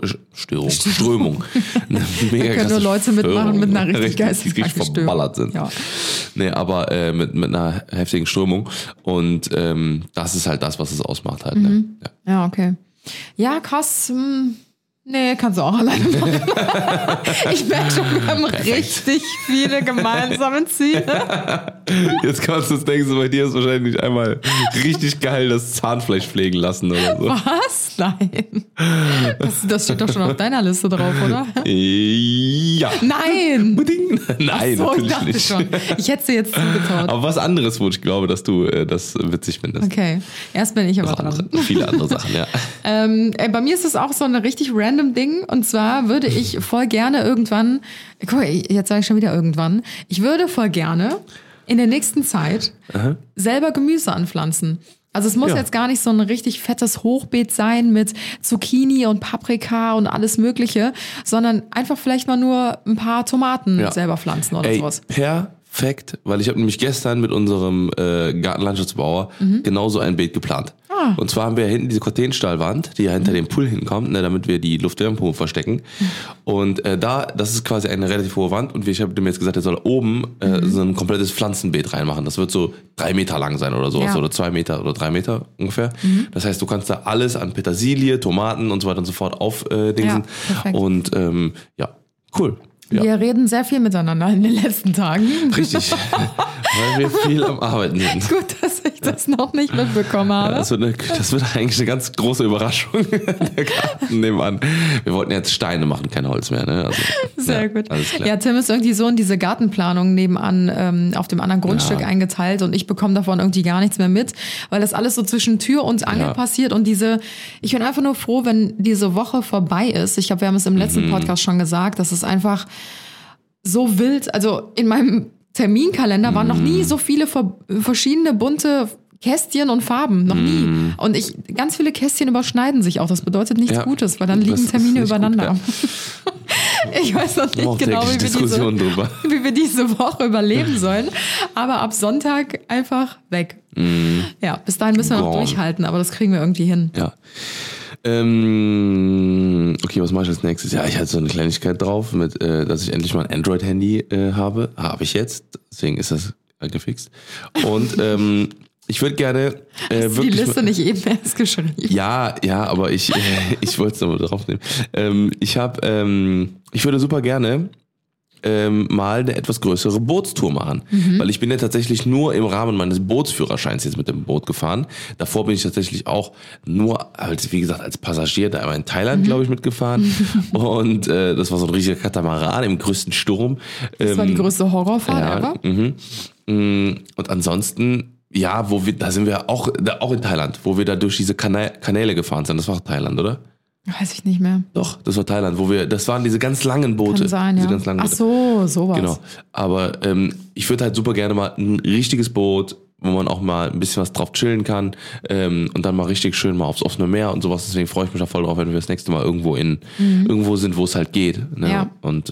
Speaker 4: Strömung. Eine mega
Speaker 3: da können nur Leute mitmachen mit einer richtig geisteskranken
Speaker 4: Strömung, die verballert sind.
Speaker 3: Ja.
Speaker 4: Nee, aber mit einer heftigen Strömung, und das ist halt das, was es ausmacht halt. Ne?
Speaker 3: Ja, okay. Ja, krass. Nee, kannst du auch alleine machen. Ich merke schon, wir haben richtig viele gemeinsame Ziele.
Speaker 4: Jetzt kannst du es denken, bei dir ist wahrscheinlich einmal richtig geil das Zahnfleisch pflegen lassen oder so.
Speaker 3: Was? Nein. Das steht doch schon auf deiner Liste drauf, oder?
Speaker 4: Ja.
Speaker 3: Nein.
Speaker 4: Nein,
Speaker 3: so,
Speaker 4: natürlich
Speaker 3: ich dachte
Speaker 4: nicht.
Speaker 3: schon. Ich hätte sie jetzt zugetraut.
Speaker 4: Aber was anderes, wo ich glaube, dass du das witzig findest.
Speaker 3: Okay, erst bin ich aber dran.
Speaker 4: Viele andere Sachen, ja.
Speaker 3: Bei mir ist es auch so eine richtig random Ding. Und zwar würde ich voll gerne irgendwann, guck mal, jetzt sage ich schon wieder irgendwann, ich würde voll gerne in der nächsten Zeit selber Gemüse anpflanzen. Also es muss jetzt gar nicht so ein richtig fettes Hochbeet sein mit Zucchini und Paprika und alles Mögliche, sondern einfach vielleicht mal nur ein paar Tomaten selber pflanzen oder sowas.
Speaker 4: Perfekt, weil ich habe nämlich gestern mit unserem Gartenlandschaftsbauer genauso ein Beet geplant. Und zwar haben wir hinten diese Cortenstahlwand, die ja hinter dem Pool hinkommt, ne, damit wir die Luftwärmepumpe verstecken. Und das ist quasi eine relativ hohe Wand, und ich habe dem jetzt gesagt, er soll oben so ein komplettes Pflanzenbeet reinmachen. Das wird so 3 Meter lang sein oder sowas, oder 2 Meter oder 3 Meter ungefähr. Das heißt, du kannst da alles an Petersilie, Tomaten und so weiter und so fort aufdingsen. Und cool. Ja.
Speaker 3: Wir reden sehr viel miteinander in den letzten Tagen.
Speaker 4: Richtig, weil wir viel am Arbeiten sind.
Speaker 3: Gut, dass ich das noch nicht mitbekommen habe.
Speaker 4: Das wird eigentlich eine ganz große Überraschung, der Garten nebenan. Wir wollten jetzt Steine machen, kein Holz mehr. Ne? Also,
Speaker 3: sehr gut. Ja, Tim ist irgendwie so in diese Gartenplanung nebenan auf dem anderen Grundstück eingeteilt, und ich bekomme davon irgendwie gar nichts mehr mit, weil das alles so zwischen Tür und Angel passiert, und ich bin einfach nur froh, wenn diese Woche vorbei ist. Ich glaube, wir haben es im letzten Podcast schon gesagt, dass es einfach so wild, also in meinem Terminkalender waren noch nie so viele verschiedene bunte Kästchen und Farben, noch nie. Und ganz viele Kästchen überschneiden sich auch. Das bedeutet nichts Gutes, weil dann liegen Termine übereinander.
Speaker 4: Gut,
Speaker 3: Ich weiß noch nicht genau, wie wir diese Woche überleben sollen. Aber ab Sonntag einfach weg. Ja, bis dahin müssen wir noch durchhalten, aber das kriegen wir irgendwie hin.
Speaker 4: Ja. Okay, was mache ich als nächstes? Ja, ich hatte so eine Kleinigkeit drauf, dass ich endlich mal ein Android-Handy habe. Habe ich jetzt, deswegen ist das gefixt. Und ich würde gerne
Speaker 3: hast
Speaker 4: wirklich
Speaker 3: die Liste nicht eben erst geschrieben?
Speaker 4: Ja, aber ich wollte es nochmal draufnehmen. Ich würde super gerne mal eine etwas größere Bootstour machen. Weil ich bin ja tatsächlich nur im Rahmen meines Bootsführerscheins jetzt mit dem Boot gefahren. Davor bin ich tatsächlich auch nur, wie gesagt, als Passagier da einmal in Thailand, glaube ich, mitgefahren. Und das war so ein riesiger Katamaran im größten Sturm.
Speaker 3: Das war die größte Horrorfahrt ever.
Speaker 4: Und ansonsten, ja, da sind wir auch in Thailand, wo wir da durch diese Kanäle gefahren sind. Das war Thailand, oder?
Speaker 3: Weiß ich nicht mehr.
Speaker 4: Doch, das war Thailand, das waren diese ganz langen Boote.
Speaker 3: Kann sein,
Speaker 4: diese
Speaker 3: ja.
Speaker 4: ganz langen
Speaker 3: Ach
Speaker 4: Boote.
Speaker 3: sowas.
Speaker 4: Genau. Aber ich würde halt super gerne mal ein richtiges Boot, wo man auch mal ein bisschen was drauf chillen kann und dann mal richtig schön mal aufs offene Meer und sowas. Deswegen freue ich mich da voll drauf, wenn wir das nächste Mal irgendwo sind, wo es halt geht. Ne? Ja. Und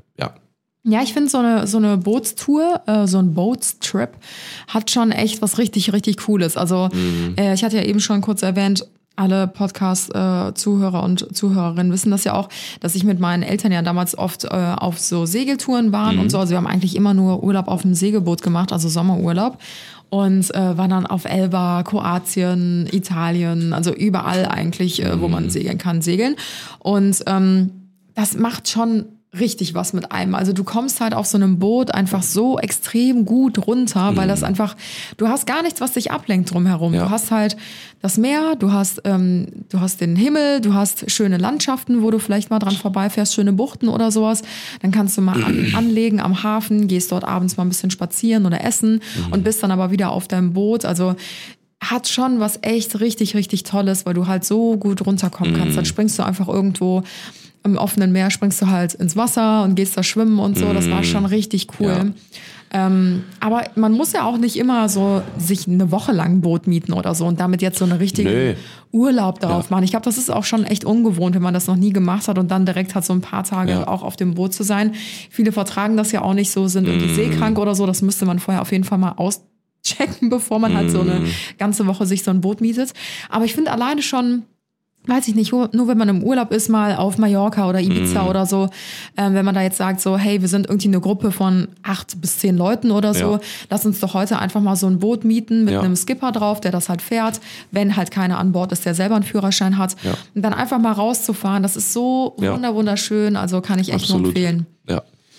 Speaker 3: Ja, ich finde so eine Bootstour, so ein Boatstrip hat schon echt was richtig, richtig Cooles. Also ich hatte ja eben schon kurz erwähnt, alle Podcast-Zuhörer und Zuhörerinnen wissen das ja auch, dass ich mit meinen Eltern ja damals oft auf so Segeltouren waren und so. Also wir haben eigentlich immer nur Urlaub auf dem Segelboot gemacht, also Sommerurlaub. Und waren dann auf Elba, Kroatien, Italien, also überall eigentlich, wo man segeln kann, segeln. Und das macht schon richtig was mit einem. Also du kommst halt auf so einem Boot einfach so extrem gut runter, weil das einfach, du hast gar nichts, was dich ablenkt drumherum. Ja. Du hast halt das Meer, du hast den Himmel, du hast schöne Landschaften, wo du vielleicht mal dran vorbeifährst, schöne Buchten oder sowas. Dann kannst du mal anlegen am Hafen, gehst dort abends mal ein bisschen spazieren oder essen und bist dann aber wieder auf deinem Boot. Also hat schon was echt richtig, richtig Tolles, weil du halt so gut runterkommen kannst. Dann springst du einfach irgendwo im offenen Meer, springst du halt ins Wasser und gehst da schwimmen und so. Das war schon richtig cool. Ja. Aber man muss ja auch nicht immer so sich eine Woche lang ein Boot mieten oder so und damit jetzt so eine richtige Urlaub darauf machen. Ich glaube, das ist auch schon echt ungewohnt, wenn man das noch nie gemacht hat und dann direkt hat so ein paar Tage auch auf dem Boot zu sein. Viele vertragen das ja auch nicht so, sind irgendwie seekrank oder so. Das müsste man vorher auf jeden Fall mal auschecken, bevor man halt so eine ganze Woche sich so ein Boot mietet. Aber ich finde alleine schon, weiß ich nicht, nur wenn man im Urlaub ist, mal auf Mallorca oder Ibiza oder so, wenn man da jetzt sagt so, hey, wir sind irgendwie eine Gruppe von 8 bis 10 Leuten oder so, lass uns doch heute einfach mal so ein Boot mieten mit einem Skipper drauf, der das halt fährt, wenn halt keiner an Bord ist, der selber einen Führerschein hat. Ja. Und dann einfach mal rauszufahren, das ist so wunderschön, also kann ich echt nur empfehlen.
Speaker 4: Ja,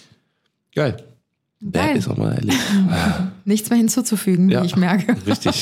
Speaker 4: geil. Der ist auch mal ehrlich.
Speaker 3: Nichts mehr hinzuzufügen, wie ich merke.
Speaker 4: Richtig.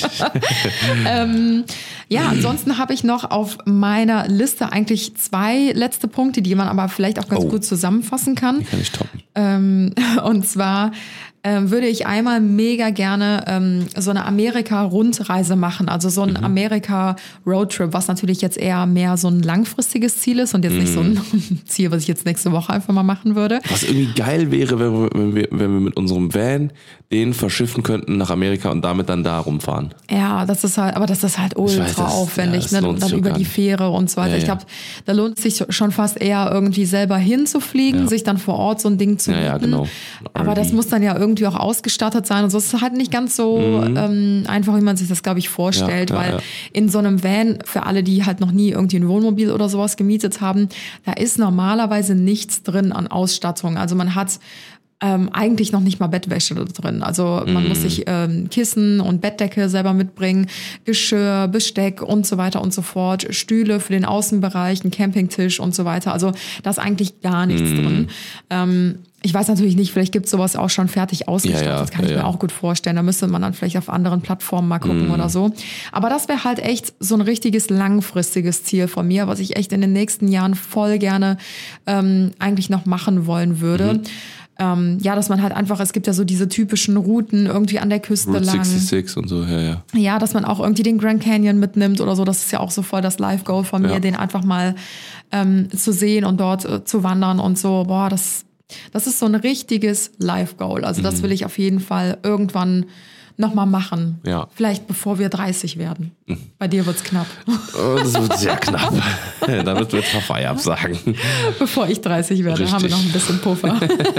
Speaker 3: Ansonsten habe ich noch auf meiner Liste eigentlich 2 letzte Punkte, die man aber vielleicht auch ganz gut zusammenfassen kann.
Speaker 4: Die kann ich toppen.
Speaker 3: Und zwar würde ich einmal mega gerne so eine Amerika-Rundreise machen, also so ein Amerika-Roadtrip, was natürlich jetzt eher mehr so ein langfristiges Ziel ist und jetzt nicht so ein Ziel, was ich jetzt nächste Woche einfach mal machen würde.
Speaker 4: Was irgendwie geil wäre, wenn wir mit unserem Van den verschiffen könnten nach Amerika und damit dann da rumfahren.
Speaker 3: Ja, das ist halt ultra aufwendig, ne? Und dann über die Fähre und so weiter. Ja. Ich glaube, da lohnt es sich schon fast eher irgendwie selber hinzufliegen, sich dann vor Ort so ein Ding zu mieten. Ja, genau. Aber das muss dann ja irgendwie auch ausgestattet sein und so. Es ist halt nicht ganz so einfach, wie man sich das, glaube ich, vorstellt, weil in so einem Van, für alle, die halt noch nie irgendwie ein Wohnmobil oder sowas gemietet haben, da ist normalerweise nichts drin an Ausstattung. Also man hat eigentlich noch nicht mal Bettwäsche drin. Also man muss sich Kissen und Bettdecke selber mitbringen, Geschirr, Besteck und so weiter und so fort, Stühle für den Außenbereich, ein Campingtisch und so weiter. Also da ist eigentlich gar nichts drin. Ich weiß natürlich nicht, vielleicht gibt es sowas auch schon fertig ausgestattet, das kann ich mir auch gut vorstellen. Da müsste man dann vielleicht auf anderen Plattformen mal gucken oder so. Aber das wäre halt echt so ein richtiges langfristiges Ziel von mir, was ich echt in den nächsten Jahren voll gerne eigentlich noch machen wollen würde. Dass man halt einfach, es gibt ja so diese typischen Routen irgendwie an der Küste
Speaker 4: Route
Speaker 3: lang.
Speaker 4: 66 und so,
Speaker 3: Ja, dass man auch irgendwie den Grand Canyon mitnimmt oder so. Das ist ja auch so voll das Life-Goal von mir, den einfach mal zu sehen und dort zu wandern und so. Boah, das ist so ein richtiges Life-Goal. Also das will ich auf jeden Fall irgendwann nochmal machen. Ja. Vielleicht bevor wir 30 werden. Bei dir wird's knapp.
Speaker 4: Oh, das wird sehr knapp. Da wird Papa absagen.
Speaker 3: Bevor ich 30 werde, haben wir noch ein bisschen Puffer.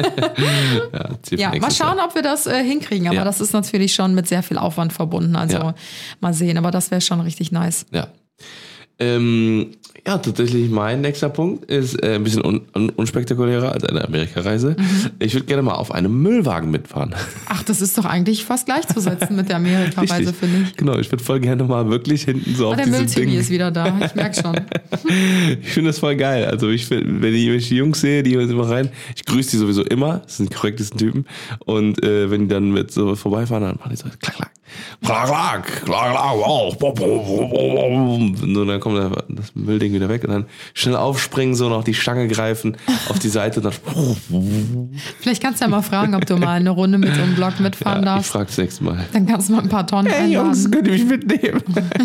Speaker 3: Mal schauen, ob wir das hinkriegen. Aber das ist natürlich schon mit sehr viel Aufwand verbunden. Also mal sehen. Aber das wäre schon richtig nice.
Speaker 4: Ja. Ja, tatsächlich mein nächster Punkt ist ein bisschen unspektakulärer als eine Amerikareise. Ich würde gerne mal auf einem Müllwagen mitfahren.
Speaker 3: Ach, das ist doch eigentlich fast gleichzusetzen mit der Amerikareise,
Speaker 4: Richtig.
Speaker 3: finde ich.
Speaker 4: Genau, ich würde voll gerne mal wirklich hinten so auf
Speaker 3: Der
Speaker 4: diesem
Speaker 3: Müll-Timmy
Speaker 4: Ding.
Speaker 3: ist wieder da, ich merke schon.
Speaker 4: Ich finde das voll geil. Also wenn ich die Jungs sehe, die hören immer rein. Ich grüße die sowieso immer. Das sind die korrektesten Typen. Und wenn die dann mit so vorbeifahren, dann machen die so klack, klack. Klack, klack, klack, klack, wow. Und dann kommt das Müllding wieder weg und dann schnell aufspringen, so noch die Stange greifen, auf die Seite und dann.
Speaker 3: Vielleicht kannst du ja mal fragen, ob du mal eine Runde mit so einem Block mitfahren
Speaker 4: Ich
Speaker 3: darfst.
Speaker 4: frage das nächste Mal.
Speaker 3: Dann kannst du mal ein paar Tonnen einladen.
Speaker 4: könnt ihr mich mitnehmen?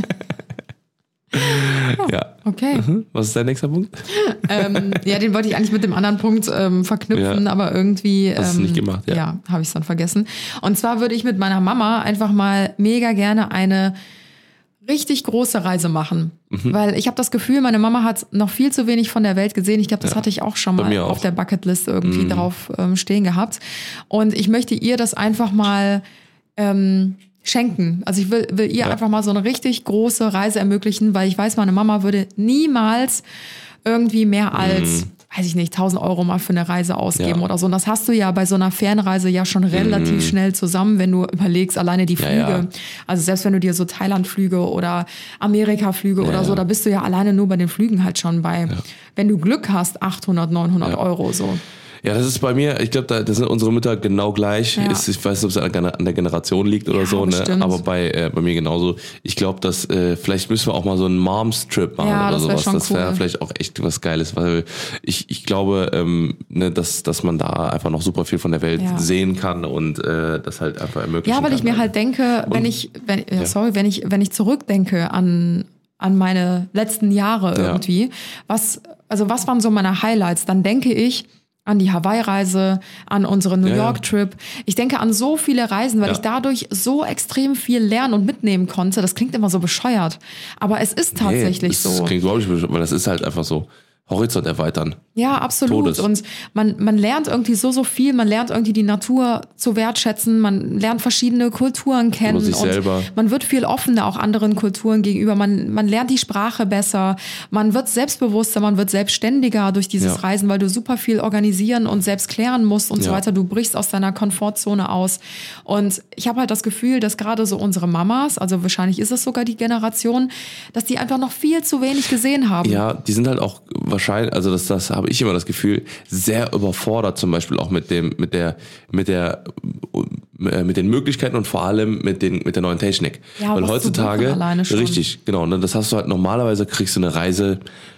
Speaker 4: Ja.
Speaker 3: Okay.
Speaker 4: Was ist dein nächster Punkt?
Speaker 3: Ja, den wollte ich eigentlich mit dem anderen Punkt verknüpfen,
Speaker 4: Ja.
Speaker 3: aber irgendwie
Speaker 4: Hast du nicht gemacht, ja.
Speaker 3: Ja, habe ich es dann vergessen. Und zwar würde ich mit meiner Mama einfach mal mega gerne eine richtig große Reise machen. Weil ich habe das Gefühl, meine Mama hat noch viel zu wenig von der Welt gesehen. Ich glaube, das hatte ich auch schon
Speaker 4: Bei
Speaker 3: mal
Speaker 4: mir
Speaker 3: auf
Speaker 4: auch.
Speaker 3: der Bucketlist irgendwie drauf stehen gehabt. Und ich möchte ihr das einfach mal schenken. Also ich will ihr einfach mal so eine richtig große Reise ermöglichen, weil ich weiß, meine Mama würde niemals irgendwie mehr als, weiß ich nicht, 1.000 Euro mal für eine Reise ausgeben
Speaker 4: Ja.
Speaker 3: oder so. Und das hast du ja bei so einer Fernreise ja schon relativ schnell zusammen, wenn du überlegst, alleine die Flüge.
Speaker 4: Ja.
Speaker 3: Also selbst wenn du dir so Thailand-Flüge oder Amerika-Flüge oder so, da bist du ja alleine nur bei den Flügen halt schon bei, wenn du Glück hast, 800, 900 Euro so.
Speaker 4: Ja, das ist bei mir, ich glaube, da sind unsere Mütter genau gleich.
Speaker 3: Ja.
Speaker 4: Ich weiß nicht, ob es an der Generation liegt oder so, ne?
Speaker 3: bestimmt.
Speaker 4: Aber bei mir genauso. Ich glaube, dass vielleicht müssen wir auch mal so einen Moms-Trip machen
Speaker 3: Ja,
Speaker 4: oder
Speaker 3: das wär
Speaker 4: sowas.
Speaker 3: schon
Speaker 4: Das wäre
Speaker 3: cool.
Speaker 4: vielleicht auch echt was Geiles, weil ich glaube, dass man da einfach noch super viel von der Welt
Speaker 3: Ja.
Speaker 4: sehen kann und das halt einfach ermöglichen
Speaker 3: Ja, weil ich
Speaker 4: kann.
Speaker 3: mir halt denke, wenn ich zurückdenke an meine letzten Jahre irgendwie, was waren so meine Highlights, dann denke ich an die Hawaii-Reise, an unseren New
Speaker 4: Ja, ja.
Speaker 3: York-Trip. Ich denke an so viele Reisen, weil
Speaker 4: Ja.
Speaker 3: ich dadurch so extrem viel lernen und mitnehmen konnte. Das klingt immer so bescheuert, aber es ist tatsächlich
Speaker 4: das
Speaker 3: so.
Speaker 4: klingt überhaupt nicht bescheuert, weil das ist halt einfach so. Horizont erweitern.
Speaker 3: Ja, absolut.
Speaker 4: Todes.
Speaker 3: Und man lernt irgendwie so viel. Man lernt irgendwie die Natur zu wertschätzen. Man lernt verschiedene Kulturen kennen.
Speaker 4: Über sich selber.
Speaker 3: Man wird viel offener auch anderen Kulturen gegenüber. Man lernt die Sprache besser. Man wird selbstbewusster. Man wird selbstständiger durch dieses
Speaker 4: Ja.
Speaker 3: Reisen, weil du super viel organisieren und selbst klären musst und so
Speaker 4: Ja.
Speaker 3: weiter. Du brichst aus deiner Komfortzone aus. Und ich habe halt das Gefühl, dass gerade so unsere Mamas, also wahrscheinlich ist es sogar die Generation, dass die einfach noch viel zu wenig gesehen haben.
Speaker 4: Ja, die sind halt auch wahrscheinlich, also das habe ich immer das Gefühl, sehr überfordert zum Beispiel auch mit den Möglichkeiten und vor allem mit der neuen Technik.
Speaker 3: Ja,
Speaker 4: weil
Speaker 3: was zu
Speaker 4: heutzutage,
Speaker 3: buchen alleine schon.
Speaker 4: richtig, genau, ne, das hast du halt normalerweise, kriegst du eine Reise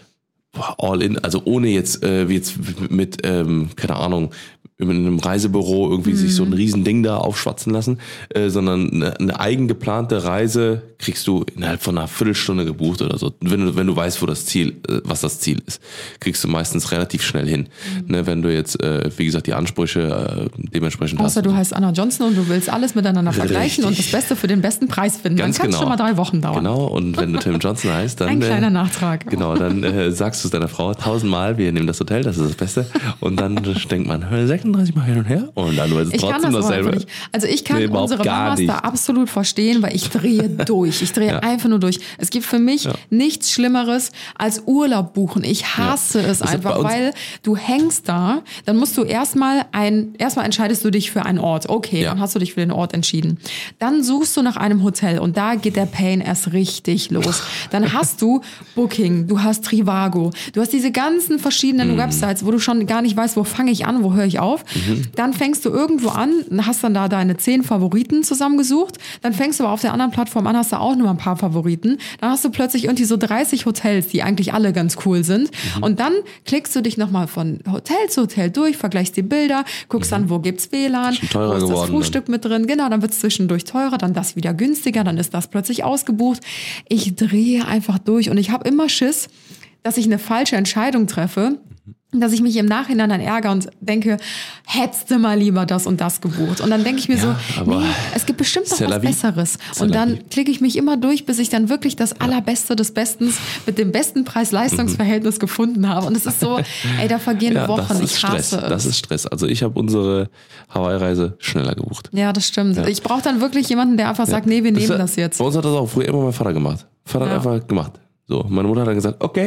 Speaker 4: all in, also ohne jetzt, wie jetzt mit, keine Ahnung, in einem Reisebüro irgendwie sich so ein Riesending da aufschwatzen lassen, sondern eine eigen geplante Reise kriegst du innerhalb von einer Viertelstunde gebucht oder so. Wenn du weißt, was das Ziel ist, kriegst du meistens relativ schnell hin. Ne, wenn du jetzt, wie gesagt, die Ansprüche dementsprechend hast.
Speaker 3: Außer du heißt Anna Johnson und du willst alles miteinander vergleichen
Speaker 4: Richtig.
Speaker 3: und das Beste für den besten Preis finden.
Speaker 4: Ganz
Speaker 3: Dann kann es
Speaker 4: genau.
Speaker 3: schon mal 3 Wochen dauern.
Speaker 4: Genau, und wenn du Tim Johnson heißt, dann...
Speaker 3: Ein kleiner Nachtrag.
Speaker 4: Genau, dann sagst du es deiner Frau 1000-mal, wir nehmen das Hotel, das ist das Beste. Und dann denkt man, 36 Mal hin und her und dann wird es
Speaker 3: Ich kann
Speaker 4: trotzdem
Speaker 3: das aber
Speaker 4: dasselbe.
Speaker 3: einfach nicht. Also ich kann
Speaker 4: Nee, überhaupt
Speaker 3: unsere
Speaker 4: gar
Speaker 3: Mamas
Speaker 4: nicht.
Speaker 3: da absolut verstehen, weil ich drehe durch. Ich drehe
Speaker 4: Ja.
Speaker 3: einfach nur durch. Es gibt für mich nichts Schlimmeres als Urlaub buchen. Ich hasse es
Speaker 4: Das ist
Speaker 3: einfach,
Speaker 4: bei uns-
Speaker 3: weil du hängst da, dann musst du erstmal entscheidest du dich für einen Ort. Okay,
Speaker 4: Ja.
Speaker 3: dann hast du dich für den Ort entschieden. Dann suchst du nach einem Hotel und da geht der Pain erst richtig los. Dann hast du Booking, du hast Trivago, du hast diese ganzen verschiedenen Websites, wo du schon gar nicht weißt, wo fange ich an, wo höre ich auf. Dann fängst du irgendwo an, hast dann da deine 10 Favoriten zusammengesucht, dann fängst du aber auf der anderen Plattform an, hast du auch nur ein paar Favoriten, dann hast du plötzlich irgendwie so 30 Hotels, die eigentlich alle ganz cool sind und dann klickst du dich nochmal von Hotel zu Hotel durch, vergleichst die Bilder, guckst dann, wo gibt's WLAN,
Speaker 4: Schon teurer
Speaker 3: wo ist das
Speaker 4: geworden
Speaker 3: Frühstück mit drin, genau, dann wird's zwischendurch teurer, dann das wieder günstiger, dann ist das plötzlich ausgebucht. Ich drehe einfach durch und ich habe immer Schiss, dass ich eine falsche Entscheidung treffe, dass ich mich im Nachhinein dann ärgere und denke, hättest du mal lieber das und das gebucht. Und dann denke ich mir so,
Speaker 4: aber
Speaker 3: nee, es gibt bestimmt noch
Speaker 4: c'est la
Speaker 3: was
Speaker 4: vie.
Speaker 3: Besseres.
Speaker 4: C'est la
Speaker 3: Und dann
Speaker 4: vie.
Speaker 3: klicke ich mich immer durch, bis ich dann wirklich das Allerbeste des Bestens mit dem besten Preis-Leistungs-Verhältnis gefunden habe. Und es ist so, ey, da vergehen
Speaker 4: Ja,
Speaker 3: Wochen.
Speaker 4: das ist
Speaker 3: Ich hasse
Speaker 4: Stress.
Speaker 3: es.
Speaker 4: Das ist Stress. Also ich habe unsere Hawaii-Reise schneller gebucht.
Speaker 3: Ja, das stimmt.
Speaker 4: Ja.
Speaker 3: Ich brauche dann wirklich jemanden, der einfach sagt, nee, wir nehmen das jetzt.
Speaker 4: Bei uns hat das auch früher immer mein Vater gemacht. Vater hat
Speaker 3: Ja.
Speaker 4: einfach gemacht. So, meine Mutter hat dann gesagt, okay,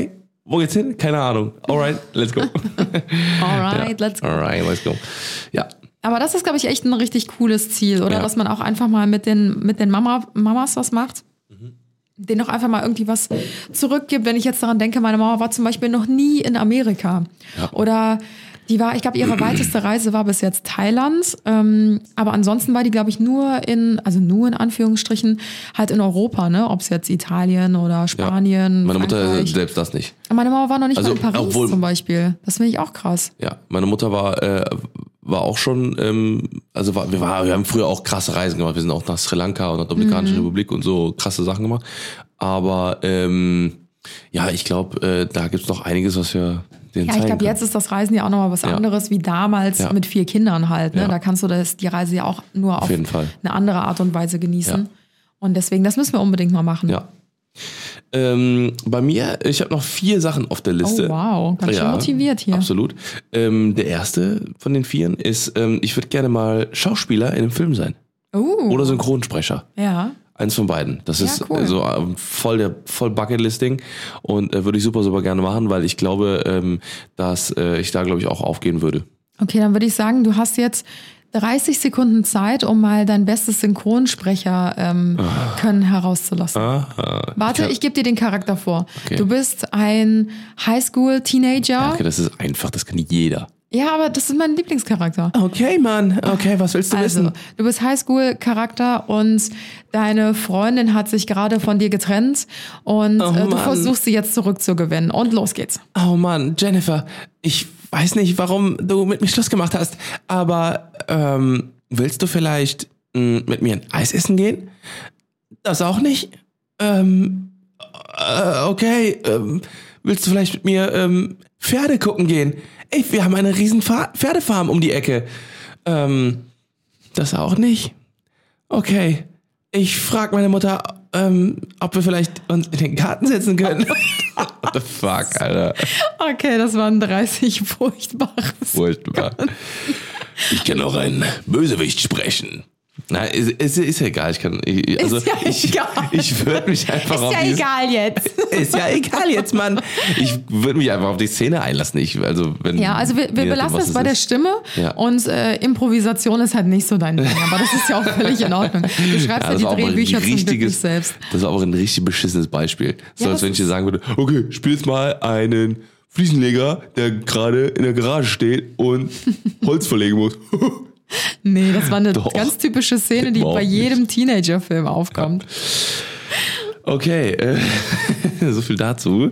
Speaker 4: Wo geht's hin? Keine Ahnung. Alright, let's go.
Speaker 3: Alright, let's go.
Speaker 4: Alright, let's go. Ja.
Speaker 3: Aber das ist, glaube ich, echt ein richtig cooles Ziel, oder?
Speaker 4: Ja.
Speaker 3: Dass man auch einfach mal mit den Mamas was macht. Denen auch einfach mal irgendwie was zurückgibt. Wenn ich jetzt daran denke, meine Mama war zum Beispiel noch nie in Amerika.
Speaker 4: Ja.
Speaker 3: Oder ich glaube, ihre weiteste Reise war bis jetzt Thailand. Aber ansonsten war die, glaube ich, nur in Anführungsstrichen, halt in Europa, ne? Ob es jetzt Italien oder Spanien.
Speaker 4: Meine Mutter
Speaker 3: Frankreich.
Speaker 4: selbst das nicht.
Speaker 3: Meine Mama war noch nicht
Speaker 4: Also,
Speaker 3: mal in Paris
Speaker 4: obwohl-
Speaker 3: zum Beispiel. Das finde ich auch krass.
Speaker 4: Ja, meine Mutter war auch schon, wir haben früher auch krasse Reisen gemacht. Wir sind auch nach Sri Lanka und der Dominikanischen Republik und so krasse Sachen gemacht. Aber ich glaube, da gibt's noch einiges, was wir denen
Speaker 3: Ja,
Speaker 4: zeigen
Speaker 3: ich glaube,
Speaker 4: können.
Speaker 3: jetzt ist das Reisen ja auch nochmal was anderes wie damals
Speaker 4: Ja.
Speaker 3: mit 4 Kindern halt. Ne?
Speaker 4: Ja.
Speaker 3: Da kannst du die Reise ja auch nur auf
Speaker 4: jeden Fall.
Speaker 3: eine andere Art und Weise genießen.
Speaker 4: Ja.
Speaker 3: Und deswegen, das müssen wir unbedingt mal machen.
Speaker 4: Ja. Bei mir, ich habe noch 4 Sachen auf der Liste.
Speaker 3: Oh wow, ganz schön motiviert hier.
Speaker 4: Absolut. Der erste von den 4 ist, ich würde gerne mal Schauspieler in einem Film sein. Oder Synchronsprecher.
Speaker 3: Ja.
Speaker 4: Eins von beiden. Das
Speaker 3: Ja,
Speaker 4: ist
Speaker 3: cool.
Speaker 4: so voll Bucketlist-Ding und würde ich super gerne machen, weil ich glaube, dass ich da, glaube ich, auch aufgehen würde.
Speaker 3: Okay, dann würde ich sagen, du hast jetzt 30 Sekunden Zeit, um mal dein bestes Synchronsprecher-Können herauszulassen. Warte, ich gebe dir den Charakter vor.
Speaker 4: Okay.
Speaker 3: Du bist ein Highschool-Teenager.
Speaker 4: Okay, das ist einfach, das kann jeder.
Speaker 3: Ja, aber das ist mein Lieblingscharakter.
Speaker 4: Okay, Mann. Okay, was willst du
Speaker 3: Also, du bist Highschool-Charakter und deine Freundin hat sich gerade von dir getrennt und du
Speaker 4: Mann.
Speaker 3: versuchst sie jetzt zurückzugewinnen. Und los geht's.
Speaker 4: Oh Mann, Jennifer, ich weiß nicht, warum du mit mir Schluss gemacht hast, aber willst du vielleicht mit mir ein Eis essen gehen? Das auch nicht? Okay, willst du vielleicht mit mir Pferde gucken gehen? Ey, wir haben eine riesen Pferdefarm um die Ecke. Das auch nicht? Okay, ich frag meine Mutter, ob wir vielleicht uns in den Garten setzen können. What the fuck, Alter.
Speaker 3: Okay, das waren 30 furchtbares.
Speaker 4: Furchtbar. Ich kann auch einen Bösewicht sprechen. Na, ist ja egal. Ich würde mich einfach auf dieses,
Speaker 3: egal jetzt.
Speaker 4: Ist ja egal jetzt, Mann. Ich würde mich einfach auf die Szene einlassen.
Speaker 3: Ja, also wir belassen es bei der Stimme
Speaker 4: Ja.
Speaker 3: und Improvisation ist halt nicht so dein Ding, aber das ist ja auch völlig in Ordnung. Du schreibst ja die Drehbücher zum Glück nicht selbst.
Speaker 4: Das war auch ein richtig beschissenes Beispiel. So
Speaker 3: Ja,
Speaker 4: als
Speaker 3: das
Speaker 4: wenn ich dir sagen würde, okay, spiel jetzt mal einen Fliesenleger, der gerade in der Garage steht und Holz verlegen muss.
Speaker 3: Nee, das war eine
Speaker 4: Doch.
Speaker 3: ganz typische Szene, die
Speaker 4: Überhaupt
Speaker 3: bei jedem Teenager-Film aufkommt.
Speaker 4: Okay, so viel dazu.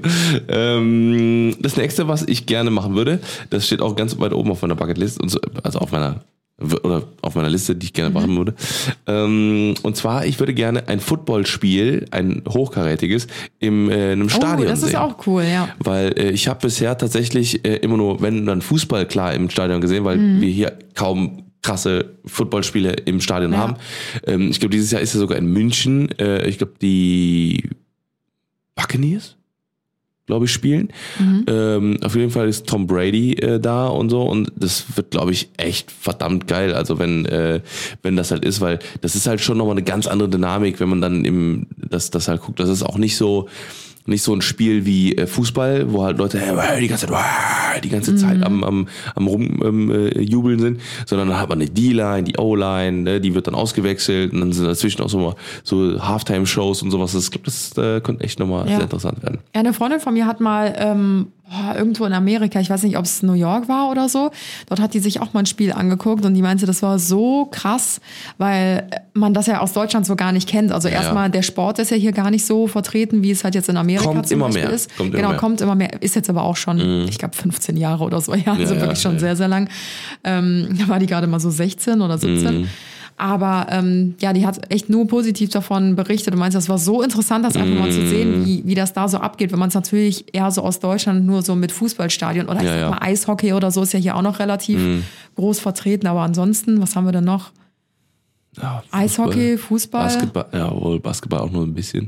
Speaker 4: Das nächste, was ich gerne machen würde, das steht auch ganz weit oben auf meiner Bucketlist, also auf meiner Liste, die ich gerne machen würde. Und zwar, ich würde gerne ein Footballspiel, ein hochkarätiges, in einem Stadion
Speaker 3: das ist
Speaker 4: sehen.
Speaker 3: auch cool, ja.
Speaker 4: Weil ich habe bisher tatsächlich immer nur, wenn dann Fußball, klar, im Stadion gesehen, weil wir hier kaum krasse Footballspiele im Stadion
Speaker 3: Ja.
Speaker 4: haben. Ich glaube, dieses Jahr ist er sogar in München. Ich glaube, die Buccaneers, glaube ich, spielen. Auf jeden Fall ist Tom Brady da und so. Und das wird, glaube ich, echt verdammt geil. Also wenn das halt ist, weil das ist halt schon nochmal eine ganz andere Dynamik, wenn man dann das halt guckt. Das ist auch nicht so ein Spiel wie Fußball, wo halt Leute die ganze Zeit am Rumjubeln sind, sondern dann hat man eine D-Line, die O-Line, ne, die wird dann ausgewechselt und dann sind dazwischen auch so Halftime-Shows und sowas. Das könnte echt nochmal sehr interessant werden.
Speaker 3: Ja, eine Freundin von mir hat mal irgendwo in Amerika, ich weiß nicht, ob es New York war oder so, dort hat die sich auch mal ein Spiel angeguckt und die meinte, das war so krass, weil man das ja aus Deutschland so gar nicht kennt. Also erstmal, der Sport ist ja hier gar nicht so vertreten, wie es halt jetzt in Amerika
Speaker 4: Kommt
Speaker 3: zum
Speaker 4: immer
Speaker 3: Beispiel
Speaker 4: mehr.
Speaker 3: ist.
Speaker 4: Kommt immer mehr.
Speaker 3: Ist jetzt aber auch schon, ich glaube, 15 Jahre oder so, also wirklich schon sehr, sehr lang. Da war die gerade mal so 16 oder 17. Aber die hat echt nur positiv davon berichtet. Du meinst, das war so interessant, das einfach mal zu sehen, wie das da so abgeht, wenn man es natürlich eher so aus Deutschland nur so mit Fußballstadion oder ich sag mal Eishockey oder so ist ja hier auch noch relativ groß vertreten. Aber ansonsten, was haben wir denn noch?
Speaker 4: Ja,
Speaker 3: Eishockey, Fußball.
Speaker 4: Basketball, Basketball auch nur ein bisschen.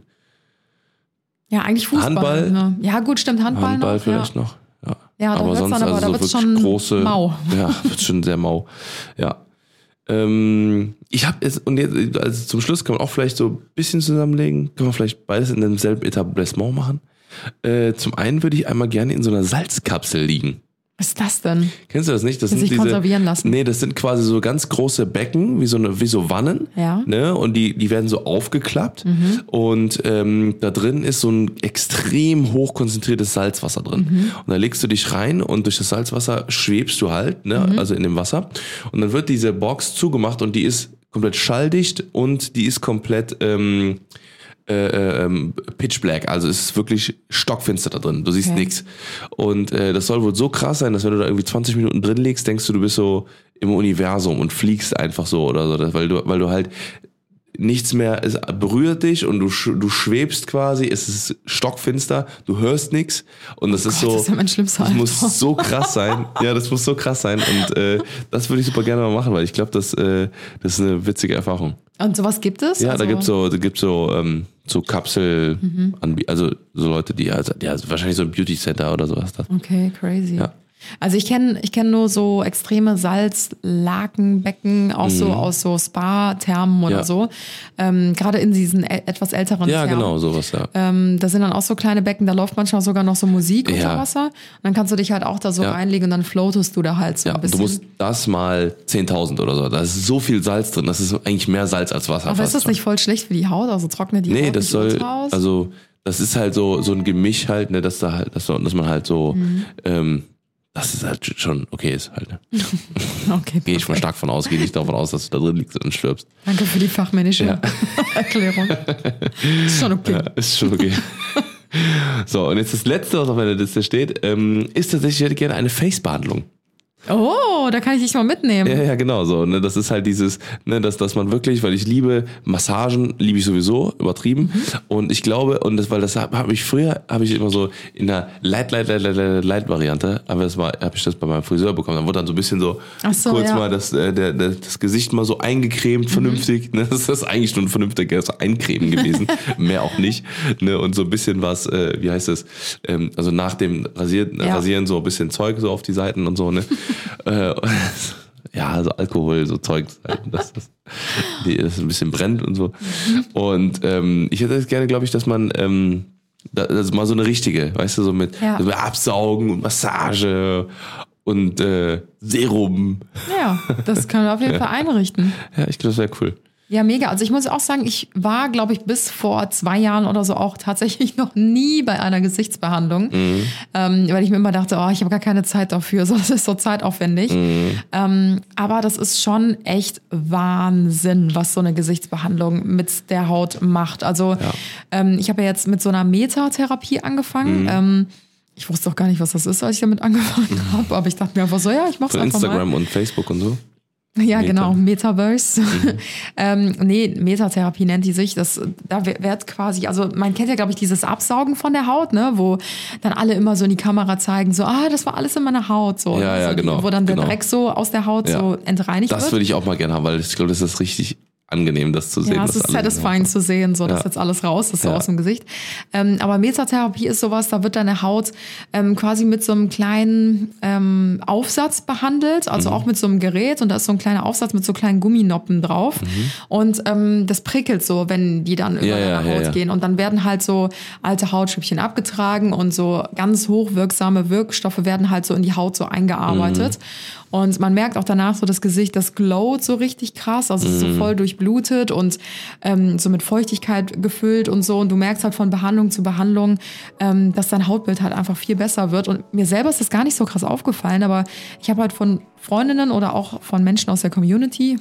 Speaker 3: Ja, eigentlich Fußball.
Speaker 4: Handball?
Speaker 3: Ne? Ja gut, stimmt, Handball noch.
Speaker 4: Vielleicht noch. Ja,
Speaker 3: Ja, da
Speaker 4: aber
Speaker 3: wird's
Speaker 4: sonst
Speaker 3: dann, aber da
Speaker 4: so
Speaker 3: wird's
Speaker 4: wirklich
Speaker 3: schon
Speaker 4: große,
Speaker 3: mau.
Speaker 4: Ja, wird schon sehr mau. Ja. Ich habe jetzt, und jetzt, also zum Schluss kann man auch vielleicht so ein bisschen zusammenlegen, kann man vielleicht beides in demselben Etablissement machen. Zum einen würde ich einmal gerne in so einer Salzkapsel liegen.
Speaker 3: Was ist das denn?
Speaker 4: Kennst du das nicht? Das
Speaker 3: Will
Speaker 4: sind
Speaker 3: sich konservieren lassen.
Speaker 4: Nee, das sind quasi so ganz große Becken, wie so Wannen.
Speaker 3: Ja.
Speaker 4: Ne? Und die werden so aufgeklappt. Und da drin ist so ein extrem hochkonzentriertes Salzwasser drin. Und da legst du dich rein und durch das Salzwasser schwebst du halt, ne? Also in dem Wasser. Und dann wird diese Box zugemacht und die ist komplett schalldicht und die ist komplett pitch black, also es ist wirklich stockfinster da drin, du siehst nichts. Und das soll wohl so krass sein, dass wenn du da irgendwie 20 Minuten drin liegst, denkst du bist so im Universum und fliegst einfach so oder so, weil du halt nichts mehr, es berührt dich und du schwebst quasi, es ist stockfinster, du hörst nichts und das ist so,
Speaker 3: das ist ja mein schlimmster
Speaker 4: das muss so krass sein, ja, das muss so krass sein und das würde ich super gerne mal machen, weil ich glaube, das ist eine witzige Erfahrung.
Speaker 3: Und sowas gibt es?
Speaker 4: Ja,
Speaker 3: also,
Speaker 4: da gibt's so Kapsel, also so Leute, die wahrscheinlich so ein Beauty Center oder sowas.
Speaker 3: Okay, crazy.
Speaker 4: Ja.
Speaker 3: Also ich kenn nur so extreme Salzlakenbecken, auch so aus so Spa-Thermen oder so. Gerade in diesen etwas älteren
Speaker 4: Ja,
Speaker 3: Thermen.
Speaker 4: genau, sowas, ja.
Speaker 3: Da sind dann auch so kleine Becken, da läuft manchmal sogar noch so Musik unter Wasser. Und dann kannst du dich halt auch da so reinlegen und dann floatest du da halt so ein bisschen.
Speaker 4: Du musst das mal 10.000 oder so. Da ist so viel Salz drin, das ist eigentlich mehr Salz als Wasser.
Speaker 3: Aber ist das nicht voll schlecht für die Haut? Also trocknet die Haut
Speaker 4: das
Speaker 3: nicht
Speaker 4: soll,
Speaker 3: ultra aus?
Speaker 4: also das ist halt so ein Gemisch halt, ne, dass man halt so, dass es halt schon okay ist halt. Ne?
Speaker 3: Okay,
Speaker 4: gehe ich mal stark von aus, gehe nicht davon aus, dass du da drin liegst und stirbst.
Speaker 3: Danke für die fachmännische Erklärung. Ist schon okay.
Speaker 4: Ja, ist schon okay. So, und jetzt das Letzte, was auf meiner Liste steht, ist tatsächlich, ich hätte gerne eine Face-Behandlung.
Speaker 3: Oh, da kann ich dich mal mitnehmen.
Speaker 4: Ja, genau so. Ne, das ist halt dieses, ne, dass man wirklich, weil ich liebe Massagen, liebe ich sowieso, übertrieben. Und ich glaube, weil das habe ich immer so in der Light-Variante, aber habe ich das bei meinem Friseur bekommen. Dann wurde dann so ein bisschen so, kurz mal das Gesicht mal so eingecremt, vernünftig. Ne, das ist eigentlich nur ein vernünftiges Eincremen gewesen. Mehr auch nicht. Ne, und so ein bisschen was, wie heißt das? Also nach dem Rasieren so ein bisschen Zeug so auf die Seiten und so, ne? Ja, so Alkohol, so Zeug, dass das ein bisschen brennt und so. Und ich hätte jetzt gerne, glaube ich, dass man das mal so eine richtige, weißt du, so mit Absaugen und Massage und Serum.
Speaker 3: Ja, das können wir auf jeden Fall einrichten.
Speaker 4: Ja, ich glaube, das wäre cool.
Speaker 3: Ja, mega. Also ich muss auch sagen, ich war, glaube ich, bis vor 2 Jahren oder so auch tatsächlich noch nie bei einer Gesichtsbehandlung, weil ich mir immer dachte, ich habe gar keine Zeit dafür, das ist so zeitaufwendig. Aber das ist schon echt Wahnsinn, was so eine Gesichtsbehandlung mit der Haut macht. Also ich habe ja jetzt mit so einer Metatherapie angefangen. Ich wusste auch gar nicht, was das ist, als ich damit angefangen habe, aber ich dachte mir einfach so, ich mache es einfach mal.
Speaker 4: Instagram und Facebook und so?
Speaker 3: Ja, genau, Metaverse. Metatherapie nennt die sich. Da wird quasi, also man kennt ja, glaube ich, dieses Absaugen von der Haut, ne, wo dann alle immer so in die Kamera zeigen, so, das war alles in meiner Haut, so.
Speaker 4: Ja,
Speaker 3: also
Speaker 4: genau.
Speaker 3: Wo dann der Dreck so aus der Haut so entreinigt wird.
Speaker 4: Das würde ich auch mal gerne haben, weil ich glaube, das ist richtig angenehm, das zu sehen.
Speaker 3: Ja, es ist satisfying zu sehen, so, dass jetzt alles raus ist, so aus dem Gesicht. Aber Metatherapie ist sowas, da wird deine Haut quasi mit so einem kleinen Aufsatz behandelt, also auch mit so einem Gerät, und da ist so ein kleiner Aufsatz mit so kleinen Gumminoppen drauf. Und das prickelt so, wenn die dann über deine Haut gehen. Und dann werden halt so alte Hautschüppchen abgetragen und so ganz hochwirksame Wirkstoffe werden halt so in die Haut so eingearbeitet. Und man merkt auch danach so das Gesicht, das glowt so richtig krass, also es ist so voll durchblutet und so mit Feuchtigkeit gefüllt und so. Und du merkst halt von Behandlung zu Behandlung, dass dein Hautbild halt einfach viel besser wird. Und mir selber ist das gar nicht so krass aufgefallen, aber ich habe halt von Freundinnen oder auch von Menschen aus der Community,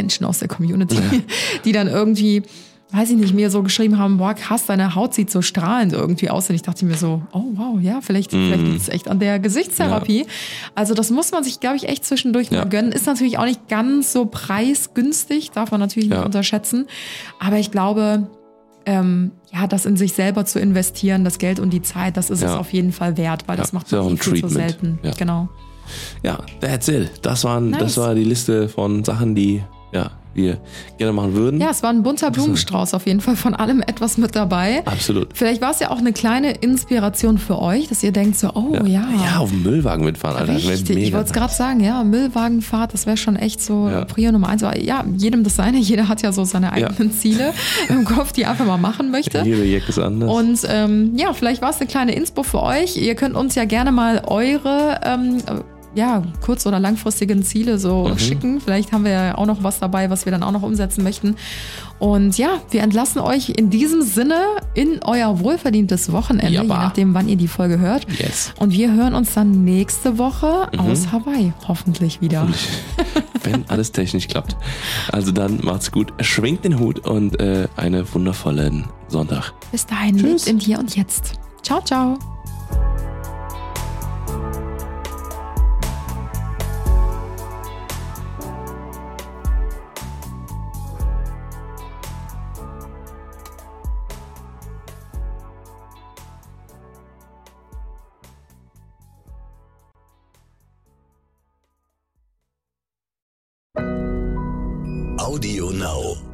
Speaker 3: die dann irgendwie, weiß ich nicht, mir so geschrieben haben, boah, krass, deine Haut sieht so strahlend irgendwie aus. Und ich dachte mir so, oh wow, ja, vielleicht liegt es echt an der Gesichtstherapie. Ja. Also das muss man sich, glaube ich, echt zwischendurch mal gönnen. Ist natürlich auch nicht ganz so preisgünstig, darf man natürlich nicht unterschätzen. Aber ich glaube, das in sich selber zu investieren, das Geld und die Zeit, das ist es auf jeden Fall wert, weil das macht man viel zu selten. Ja. Genau.
Speaker 4: Ja, that's it. Das war die Liste von Sachen, die wir gerne machen würden.
Speaker 3: Ja, es war ein bunter Blumenstrauß auf jeden Fall, von allem etwas mit dabei.
Speaker 4: Absolut.
Speaker 3: Vielleicht war es ja auch eine kleine Inspiration für euch, dass ihr denkt so, oh ja.
Speaker 4: Ja, auf dem Müllwagen mitfahren, Alter. Das
Speaker 3: Richtig,
Speaker 4: mega
Speaker 3: ich wollte es gerade sagen, ja, Müllwagenfahrt, das wäre schon echt so Prio Nummer 1. Aber ja, jedem das seine, jeder hat ja so seine eigenen Ziele im Kopf, die er einfach mal machen möchte.
Speaker 4: Jeder Jack ist anders.
Speaker 3: Und ja, vielleicht war es eine kleine Inspo für euch. Ihr könnt uns ja gerne mal eure kurz- oder langfristigen Ziele so schicken. Vielleicht haben wir ja auch noch was dabei, was wir dann auch noch umsetzen möchten. Und ja, wir entlassen euch in diesem Sinne in euer wohlverdientes Wochenende, je nachdem, wann ihr die Folge hört.
Speaker 4: Yes.
Speaker 3: Und wir hören uns dann nächste Woche aus Hawaii hoffentlich wieder.
Speaker 4: Wenn alles technisch klappt. Also dann macht's gut, schwingt den Hut und einen wundervollen Sonntag.
Speaker 3: Bis dahin, lebt im Hier und Jetzt. Ciao, ciao.
Speaker 1: Audio Now.